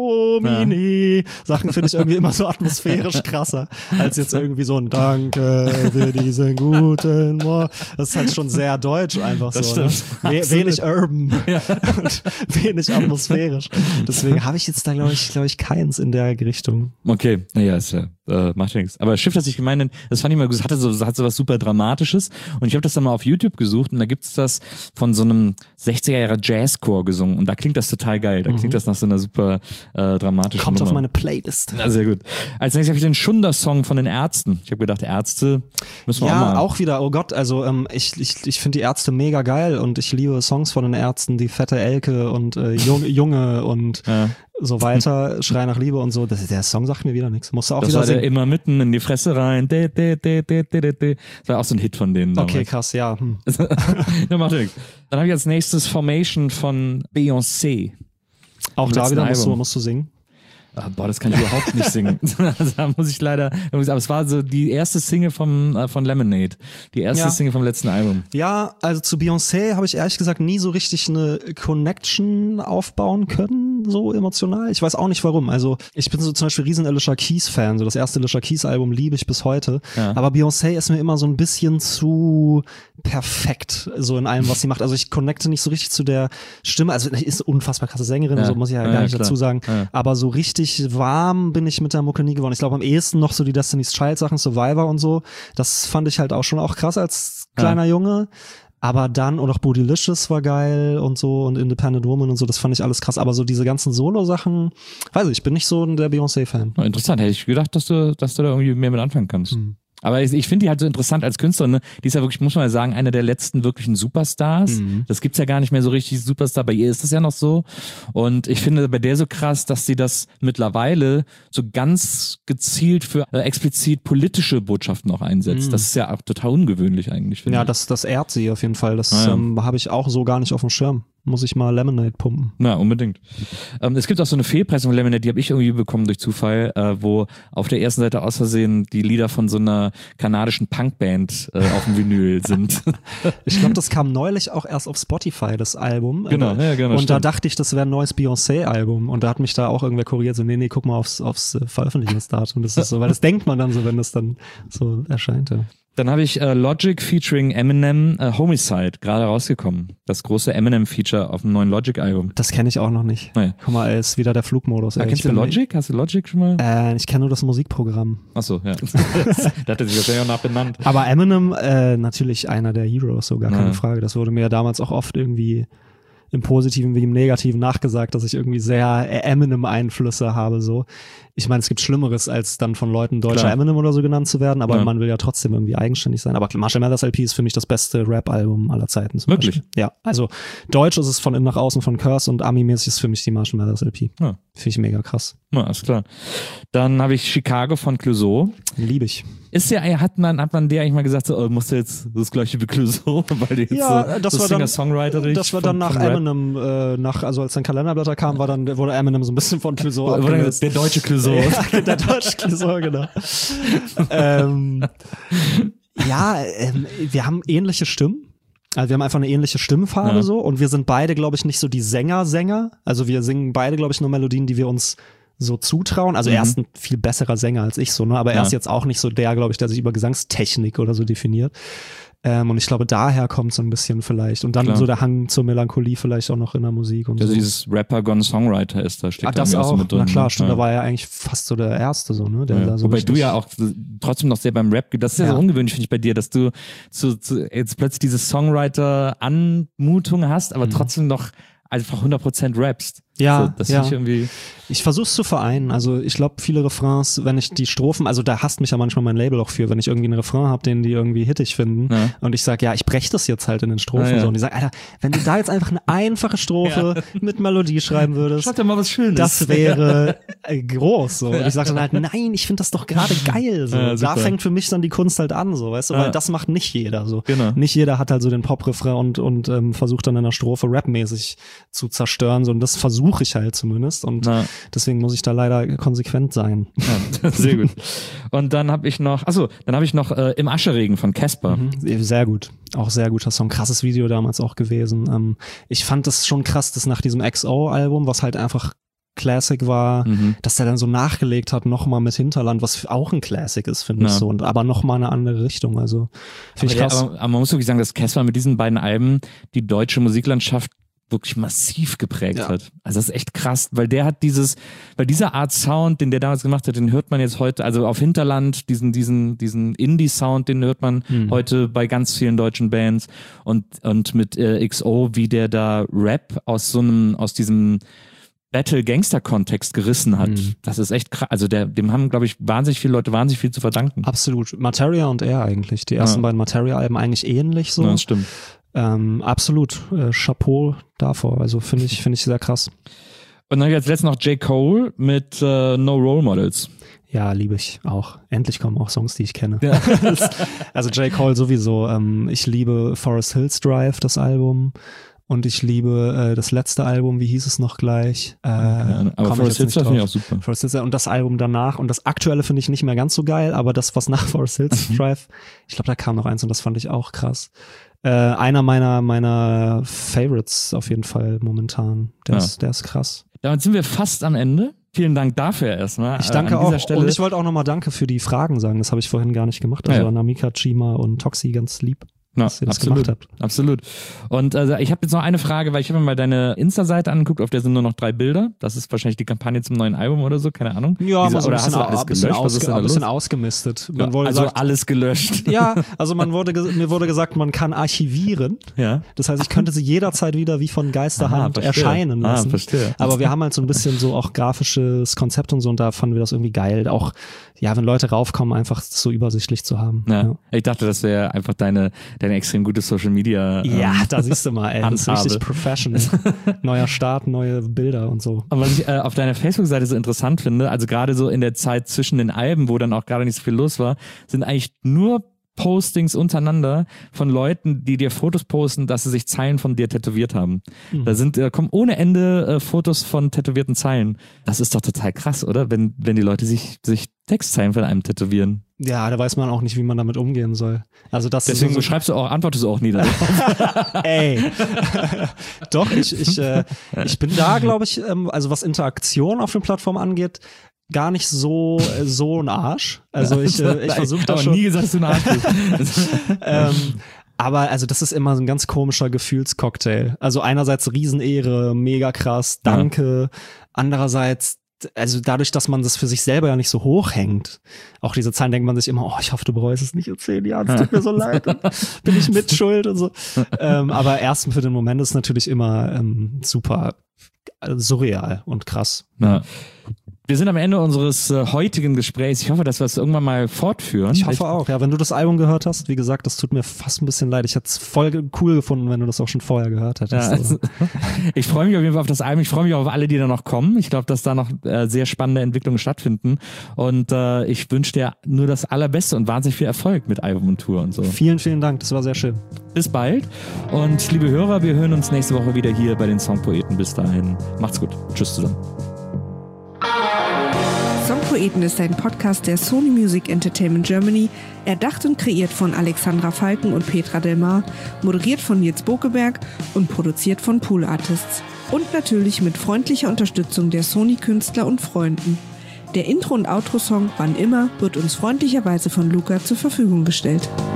[SPEAKER 3] Domini, Sachen finde ich irgendwie immer so atmosphärisch krasser, als jetzt irgendwie so ein Danke für diesen guten Morgen. Das ist halt schon sehr deutsch einfach
[SPEAKER 2] Das
[SPEAKER 3] so.
[SPEAKER 2] stimmt.
[SPEAKER 3] Ne? We
[SPEAKER 2] Absolut.
[SPEAKER 3] wenig urban und wenig atmosphärisch. Deswegen habe ich jetzt da, glaube ich, glaube ich, keins in der Richtung.
[SPEAKER 2] Okay, naja, ist ja, äh, macht ja nichts. Aber Schiff, das ich gemeint habe, das fand ich mal gut, es hatte so, hat so was super Dramatisches und ich habe das dann mal auf YouTube gesucht und da gibt's das von so einem sechziger Jahre Jazzchor gesungen und da klingt das total geil, da klingt das nach so einer super äh, dramatischen
[SPEAKER 3] Kommt
[SPEAKER 2] Nummer.
[SPEAKER 3] auf meine Playlist.
[SPEAKER 2] Ja, sehr gut. Als nächstes habe ich den Schunder-Song von den Ärzten. Ich habe gedacht, Ärzte müssen wir
[SPEAKER 3] Ja,
[SPEAKER 2] auch mal.
[SPEAKER 3] auch wieder, oh Gott, also ähm, ich, ich, ich finde die Ärzte mega geil und ich liebe Songs von den Ärzten, die Fette Elke und äh, Junge, Junge und
[SPEAKER 2] Ja.
[SPEAKER 3] so weiter, Schrei nach Liebe und so. Das, der Song sagt mir wieder nichts. Musst du auch
[SPEAKER 2] Das
[SPEAKER 3] wieder
[SPEAKER 2] war der
[SPEAKER 3] singen.
[SPEAKER 2] immer mitten in die Fresse rein. De, de, de, de, de, de, de. Das war auch so ein Hit von denen.
[SPEAKER 3] Okay,
[SPEAKER 2] damals.
[SPEAKER 3] krass, ja. Hm.
[SPEAKER 2] Ja, macht nichts. Dann habe ich als nächstes Formation von Beyoncé.
[SPEAKER 3] Auch
[SPEAKER 2] Im
[SPEAKER 3] da
[SPEAKER 2] letzten
[SPEAKER 3] wieder musst du,
[SPEAKER 2] Album.
[SPEAKER 3] musst du singen.
[SPEAKER 2] Ah, boah, das kann ich überhaupt nicht singen. Also, da muss ich leider, aber es war so die erste Single vom, äh, von Lemonade. Die erste
[SPEAKER 3] Ja.
[SPEAKER 2] Single vom letzten Album.
[SPEAKER 3] Ja, also zu Beyoncé habe ich ehrlich gesagt nie so richtig eine Connection aufbauen können, so emotional. Ich weiß auch nicht warum. Also ich bin so zum Beispiel riesen Alicia Keys Fan. So das erste Alicia Keys Album liebe ich bis heute.
[SPEAKER 2] Ja.
[SPEAKER 3] Aber Beyoncé ist mir immer so ein bisschen zu perfekt, so in allem, was sie macht. Also ich connecte nicht so richtig zu der Stimme. Also sie ist eine unfassbar krasse Sängerin,
[SPEAKER 2] Ja.
[SPEAKER 3] so muss ich ja
[SPEAKER 2] Ja,
[SPEAKER 3] gar nicht
[SPEAKER 2] klar.
[SPEAKER 3] dazu sagen.
[SPEAKER 2] Ja.
[SPEAKER 3] Aber so richtig warm bin ich mit der Mucke nie geworden. Ich glaube am ehesten noch so die Destiny's Child Sachen, Survivor und so. Das fand ich halt auch schon auch krass als kleiner Junge. Aber dann, und auch Bootylicious war geil und so und Independent Woman und so, das fand ich alles krass. Aber so diese ganzen Solo-Sachen, weiß ich, ich bin nicht so der Beyoncé-Fan.
[SPEAKER 2] Oh, interessant, hätte ich gedacht, dass du, dass du da irgendwie mehr mit anfangen kannst.
[SPEAKER 3] Hm.
[SPEAKER 2] Aber ich, ich finde die halt so interessant als Künstlerin. Ne? Die ist ja wirklich, muss man ja sagen, eine der letzten wirklichen Superstars.
[SPEAKER 3] Mhm.
[SPEAKER 2] Das gibt's ja gar nicht mehr so richtig Superstar. Bei ihr ist das ja noch so. Und ich finde bei der so krass, dass sie das mittlerweile so ganz gezielt für äh, explizit politische Botschaften auch einsetzt.
[SPEAKER 3] Mhm.
[SPEAKER 2] Das ist ja auch total ungewöhnlich eigentlich, finde
[SPEAKER 3] Ja,
[SPEAKER 2] ich.
[SPEAKER 3] das, das ehrt sie auf jeden Fall. Das
[SPEAKER 2] Ah, ja.
[SPEAKER 3] ähm, habe ich auch so gar nicht auf dem Schirm. Muss ich mal Lemonade pumpen.
[SPEAKER 2] Na, unbedingt. Ähm, es gibt auch so eine Fehlpressung von Lemonade, die habe ich irgendwie bekommen durch Zufall, äh, wo auf der ersten Seite aus Versehen die Lieder von so einer kanadischen Punkband äh, auf dem Vinyl sind.
[SPEAKER 3] Ich glaube, das kam neulich auch erst auf Spotify, das Album.
[SPEAKER 2] Genau, ja, genau,
[SPEAKER 3] Und da
[SPEAKER 2] stimmt.
[SPEAKER 3] dachte ich, das wäre ein neues Beyoncé-Album. Und da hat mich da auch irgendwer kuriert, so, nee, nee, guck mal aufs, aufs äh, Veröffentlichungsdatum. Das ist so, weil das denkt man dann so, wenn das dann so erscheint. Ja.
[SPEAKER 2] Dann habe ich äh, Logic featuring Eminem, äh, Homicide, gerade rausgekommen. Das große Eminem-Feature auf dem neuen Logic-Album.
[SPEAKER 3] Das kenne ich auch noch nicht.
[SPEAKER 2] Naja.
[SPEAKER 3] Guck mal, ist wieder der Flugmodus.
[SPEAKER 2] Ah,
[SPEAKER 3] ey.
[SPEAKER 2] kennst
[SPEAKER 3] Ich
[SPEAKER 2] du
[SPEAKER 3] bin-
[SPEAKER 2] Logic? Hast du Logic schon mal?
[SPEAKER 3] Äh, ich kenne nur das Musikprogramm.
[SPEAKER 2] Achso, ja. Da hat er sich wahrscheinlich auch nach benannt.
[SPEAKER 3] Aber Eminem, äh, natürlich einer der Heroes, so gar keine
[SPEAKER 2] Ja.
[SPEAKER 3] Frage. Das wurde mir ja damals auch oft irgendwie im Positiven wie im Negativen nachgesagt, dass ich irgendwie sehr Eminem-Einflüsse habe, so. Ich meine, es gibt Schlimmeres, als dann von Leuten deutscher
[SPEAKER 2] Klar.
[SPEAKER 3] Eminem oder so genannt zu werden, aber
[SPEAKER 2] Ja.
[SPEAKER 3] man will ja trotzdem irgendwie eigenständig sein. Aber Marshall Mathers L P ist für mich das beste Rap-Album aller Zeiten. Zum
[SPEAKER 2] Wirklich?
[SPEAKER 3] Beispiel. Ja, also deutsch ist es von innen nach außen von Curse und Ami-mäßig ist für mich die Marshall Mathers L P.
[SPEAKER 2] Ja.
[SPEAKER 3] Finde ich mega krass.
[SPEAKER 2] Ja, ist klar. Dann habe ich Chicago von Clouseau.
[SPEAKER 3] Liebe ich.
[SPEAKER 2] Ist ja, hat man, hat man der eigentlich mal gesagt, so, oh, musst du jetzt das gleiche wie Clouseau, weil die jetzt
[SPEAKER 3] Ja,
[SPEAKER 2] so,
[SPEAKER 3] das
[SPEAKER 2] so
[SPEAKER 3] war dann-
[SPEAKER 2] Singer-Songwriterig
[SPEAKER 3] Das war
[SPEAKER 2] von-
[SPEAKER 3] dann nach
[SPEAKER 2] von Rap.
[SPEAKER 3] Eminem, äh, nach, also als dann Kalenderblätter kam, war dann, wurde Eminem so ein bisschen von Clouseau
[SPEAKER 2] Oder
[SPEAKER 3] abgelöst.
[SPEAKER 2] der deutsche Clouseau.
[SPEAKER 3] Ja, der deutsche Clouseau, genau. ähm, ja, ähm, wir haben ähnliche Stimmen. Also wir haben einfach eine ähnliche Stimmfarbe
[SPEAKER 2] Ja.
[SPEAKER 3] so und wir sind beide, glaube ich, nicht so die Sänger-Sänger. Also wir singen beide, glaube ich, nur Melodien, die wir uns so zutrauen. Also
[SPEAKER 2] Mhm.
[SPEAKER 3] er ist ein viel besserer Sänger als ich so, ne? Aber er
[SPEAKER 2] Ja.
[SPEAKER 3] ist jetzt auch nicht so der, glaube ich, der sich über Gesangstechnik oder so definiert. Ähm, und ich glaube, daher kommt so ein bisschen vielleicht. Und dann
[SPEAKER 2] Klar.
[SPEAKER 3] so der Hang zur Melancholie vielleicht auch noch in der Musik. Und
[SPEAKER 2] Also
[SPEAKER 3] so.
[SPEAKER 2] dieses Rapper-Gone-Songwriter ist da, steht
[SPEAKER 3] Ah,
[SPEAKER 2] da
[SPEAKER 3] das
[SPEAKER 2] irgendwie
[SPEAKER 3] auch,
[SPEAKER 2] mit drin.
[SPEAKER 3] na klar, stimmt,
[SPEAKER 2] ja.
[SPEAKER 3] da war er eigentlich fast so der Erste, so, ne? Der
[SPEAKER 2] Ja.
[SPEAKER 3] da so
[SPEAKER 2] Wobei
[SPEAKER 3] richtig-
[SPEAKER 2] du ja auch trotzdem noch sehr beim Rap, das ist ja,
[SPEAKER 3] Ja.
[SPEAKER 2] so ungewöhnlich, finde ich, bei dir, dass du zu, zu, jetzt plötzlich diese Songwriter-Anmutung hast, aber
[SPEAKER 3] Mhm.
[SPEAKER 2] trotzdem noch einfach hundert Prozent rappst.
[SPEAKER 3] Ja,
[SPEAKER 2] so, das
[SPEAKER 3] ja.
[SPEAKER 2] finde ich irgendwie.
[SPEAKER 3] Ich versuche es zu vereinen. Also ich glaube, viele Refrains, wenn ich die Strophen, also da hasst mich ja manchmal mein Label auch für, wenn ich irgendwie einen Refrain habe, den die irgendwie hittig finden
[SPEAKER 2] Ja.
[SPEAKER 3] und ich sage, ja, ich breche das jetzt halt in den Strophen
[SPEAKER 2] Ja, ja.
[SPEAKER 3] so und die sagen, Alter, wenn du da jetzt einfach eine einfache Strophe mit Melodie schreiben würdest,
[SPEAKER 2] Schreib dir mal was Schönes.
[SPEAKER 3] das wäre äh, groß so. Und ich sage dann halt, nein, ich finde das doch gerade geil so.
[SPEAKER 2] Ja,
[SPEAKER 3] Da
[SPEAKER 2] super.
[SPEAKER 3] fängt für mich dann die Kunst halt an so, weißt du,
[SPEAKER 2] Ja.
[SPEAKER 3] weil das macht nicht jeder so.
[SPEAKER 2] Genau.
[SPEAKER 3] Nicht jeder hat halt so den Pop-Refrain und und ähm, versucht dann in der Strophe rapmäßig zu zerstören so und das versuche ich halt zumindest und
[SPEAKER 2] Na.
[SPEAKER 3] deswegen muss ich da leider konsequent sein.
[SPEAKER 2] Ja, sehr gut. Und dann habe ich noch, achso, dann habe ich noch äh, Im Ascheregen von Casper.
[SPEAKER 3] Mhm. Sehr gut. Auch sehr guter Song. Krasses Video damals auch gewesen. Ähm, ich fand das schon krass, dass nach diesem X O-Album, was halt einfach Classic war,
[SPEAKER 2] Mhm.
[SPEAKER 3] dass der dann so nachgelegt hat, nochmal mit Hinterland, was auch ein Classic ist, finde ich
[SPEAKER 2] Ja.
[SPEAKER 3] so. Und aber nochmal eine andere Richtung. Also finde ich
[SPEAKER 2] Aber, der,
[SPEAKER 3] krass.
[SPEAKER 2] aber, aber man muss wirklich sagen, dass Casper mit diesen beiden Alben die deutsche Musiklandschaft wirklich massiv geprägt
[SPEAKER 3] Ja.
[SPEAKER 2] hat. Also das ist echt krass, weil der hat dieses, weil dieser Art Sound, den der damals gemacht hat, den hört man jetzt heute, also auf Hinterland, diesen, diesen, diesen Indie-Sound, den hört man
[SPEAKER 3] Hm.
[SPEAKER 2] heute bei ganz vielen deutschen Bands und, und mit äh, X O, wie der da Rap aus so einem, aus diesem Battle-Gangster-Kontext gerissen hat.
[SPEAKER 3] Mhm.
[SPEAKER 2] Das ist echt krass. Also der, dem haben, glaube ich, wahnsinnig viele Leute wahnsinnig viel zu verdanken.
[SPEAKER 3] Absolut. Materia und er eigentlich. Die ersten
[SPEAKER 2] Ja.
[SPEAKER 3] beiden Materia-Alben eigentlich ähnlich so.
[SPEAKER 2] Ja, das stimmt.
[SPEAKER 3] Ähm, absolut. Äh, Chapeau davor. Also finde ich, finde ich sehr krass.
[SPEAKER 2] Und dann jetzt letztens noch J. Cole mit äh, No Role Models.
[SPEAKER 3] Ja, liebe ich auch. Endlich kommen auch Songs, die ich kenne.
[SPEAKER 2] Ja.
[SPEAKER 3] Also J. Cole sowieso. Ähm, ich liebe Forest Hills Drive, das Album. Und ich liebe äh, das letzte Album, wie hieß es noch gleich? Äh,
[SPEAKER 2] Ja, aber
[SPEAKER 3] komm ich
[SPEAKER 2] Forest
[SPEAKER 3] jetzt
[SPEAKER 2] Hills
[SPEAKER 3] nicht
[SPEAKER 2] finde ich auch
[SPEAKER 3] drauf.
[SPEAKER 2] super.
[SPEAKER 3] Forest Hills und das Album danach. Und das aktuelle finde ich nicht mehr ganz so geil, aber das, was nach Forest Hills Drive, ich glaube, da kam noch eins und das fand ich auch krass. Äh, einer meiner meiner Favorites auf jeden Fall momentan. Der,
[SPEAKER 2] Ja.
[SPEAKER 3] ist, der ist krass.
[SPEAKER 2] Damit sind wir fast am Ende. Vielen Dank dafür erstmal.
[SPEAKER 3] Ich danke
[SPEAKER 2] An dieser
[SPEAKER 3] auch.
[SPEAKER 2] Stelle.
[SPEAKER 3] Und ich wollte auch nochmal Danke für die Fragen sagen. Das habe ich vorhin gar nicht gemacht. Also
[SPEAKER 2] Ja, ja.
[SPEAKER 3] an Amika, Chima und Toxi ganz lieb,
[SPEAKER 2] Ja,
[SPEAKER 3] dass ihr das
[SPEAKER 2] absolut,
[SPEAKER 3] gemacht habt.
[SPEAKER 2] absolut. Und also ich habe jetzt noch eine Frage, weil ich habe mir mal deine Insta-Seite angeguckt, auf der sind nur noch drei Bilder. Das ist wahrscheinlich die Kampagne zum neuen Album oder so, keine Ahnung.
[SPEAKER 3] Ja,
[SPEAKER 2] Diese,
[SPEAKER 3] mal so ein
[SPEAKER 2] oder hast
[SPEAKER 3] bisschen,
[SPEAKER 2] du alles
[SPEAKER 3] ein bisschen,
[SPEAKER 2] gelöscht? Was ist
[SPEAKER 3] ausge,
[SPEAKER 2] denn da
[SPEAKER 3] ein bisschen
[SPEAKER 2] los?
[SPEAKER 3] ausgemistet. Man
[SPEAKER 2] Ja,
[SPEAKER 3] wurde
[SPEAKER 2] also
[SPEAKER 3] gesagt,
[SPEAKER 2] alles gelöscht.
[SPEAKER 3] ja, also man wurde, ges- mir wurde gesagt, man kann archivieren.
[SPEAKER 2] Ja.
[SPEAKER 3] Das heißt, ich könnte sie jederzeit wieder wie von Geisterhand
[SPEAKER 2] Aha, verstehe.
[SPEAKER 3] erscheinen
[SPEAKER 2] Ah,
[SPEAKER 3] lassen.
[SPEAKER 2] verstehe.
[SPEAKER 3] Aber wir haben halt so ein bisschen so auch grafisches Konzept und so und da fanden wir das irgendwie geil. Auch, ja, wenn Leute raufkommen, einfach so übersichtlich zu haben.
[SPEAKER 2] Ja. Ich dachte, das wäre einfach deine, deine extrem gute Social Media.
[SPEAKER 3] Ja,
[SPEAKER 2] ähm,
[SPEAKER 3] da siehst du mal, ey, das ist
[SPEAKER 2] Handhabe.
[SPEAKER 3] richtig professional. Neuer Start, neue Bilder und so.
[SPEAKER 2] Und was ich äh, auf deiner Facebook-Seite so interessant finde, also gerade so in der Zeit zwischen den Alben, wo dann auch gerade nicht so viel los war, sind eigentlich nur Postings untereinander von Leuten, die dir Fotos posten, dass sie sich Zeilen von dir tätowiert haben.
[SPEAKER 3] Mhm.
[SPEAKER 2] Da sind, äh, kommen ohne Ende äh, Fotos von tätowierten Zeilen. Das ist doch total krass, oder? Wenn, wenn die Leute sich, sich Textzeilen von einem tätowieren.
[SPEAKER 3] Ja, da weiß man auch nicht, wie man damit umgehen soll. Also das
[SPEAKER 2] Deswegen
[SPEAKER 3] ist so,
[SPEAKER 2] schreibst du auch, antwortest du auch nie.
[SPEAKER 3] ey. Doch, ich, ich, äh, ich bin da, glaube ich, ähm, also was Interaktion auf den Plattformen angeht, gar nicht so äh, so ein Arsch. Also ich, äh, ich versuche da
[SPEAKER 2] aber
[SPEAKER 3] schon.
[SPEAKER 2] nie gesagt, dass du eine Art bist.
[SPEAKER 3] ähm, aber also das ist immer so ein ganz komischer Gefühlscocktail. Also einerseits Riesenehre, mega krass, danke. Andererseits, also dadurch, dass man das für sich selber ja nicht so hochhängt, auch diese Zahlen denkt man sich immer, oh, ich hoffe, du bereust es nicht in zehn Jahren, es tut mir so leid, bin ich mit schuld und so. Ähm, aber erst für den Moment ist natürlich immer ähm, super äh, surreal und krass.
[SPEAKER 2] Ja. Wir sind am Ende unseres äh, heutigen Gesprächs. Ich hoffe, dass wir es irgendwann mal fortführen.
[SPEAKER 3] Ich hoffe auch, ja, wenn du das Album gehört hast, wie gesagt, das tut mir fast ein bisschen leid. Ich hätte es voll cool gefunden, wenn du das auch schon vorher gehört hättest.
[SPEAKER 2] Ja, also, ich freue mich auf jeden Fall auf das Album. Ich freue mich auch auf alle, die da noch kommen. Ich glaube, dass da noch äh, sehr spannende Entwicklungen stattfinden. Und äh, ich wünsche dir nur das Allerbeste und wahnsinnig viel Erfolg mit Album und Tour und so.
[SPEAKER 3] Vielen, vielen Dank. Das war sehr schön.
[SPEAKER 2] Bis bald. Und liebe Hörer, wir hören uns nächste Woche wieder hier bei den Songpoeten. Bis dahin. Macht's gut. Tschüss zusammen.
[SPEAKER 6] Songpoeten ist ein Podcast der Sony Music Entertainment Germany, erdacht und kreiert von Alexandra Falken und Petra Delmar, moderiert von Nils Bokeberg und produziert von Pool Artists. Und natürlich mit freundlicher Unterstützung der Sony-Künstler und Freunden. Der Intro- und Outro-Song Wann immer wird uns freundlicherweise von Luca zur Verfügung gestellt.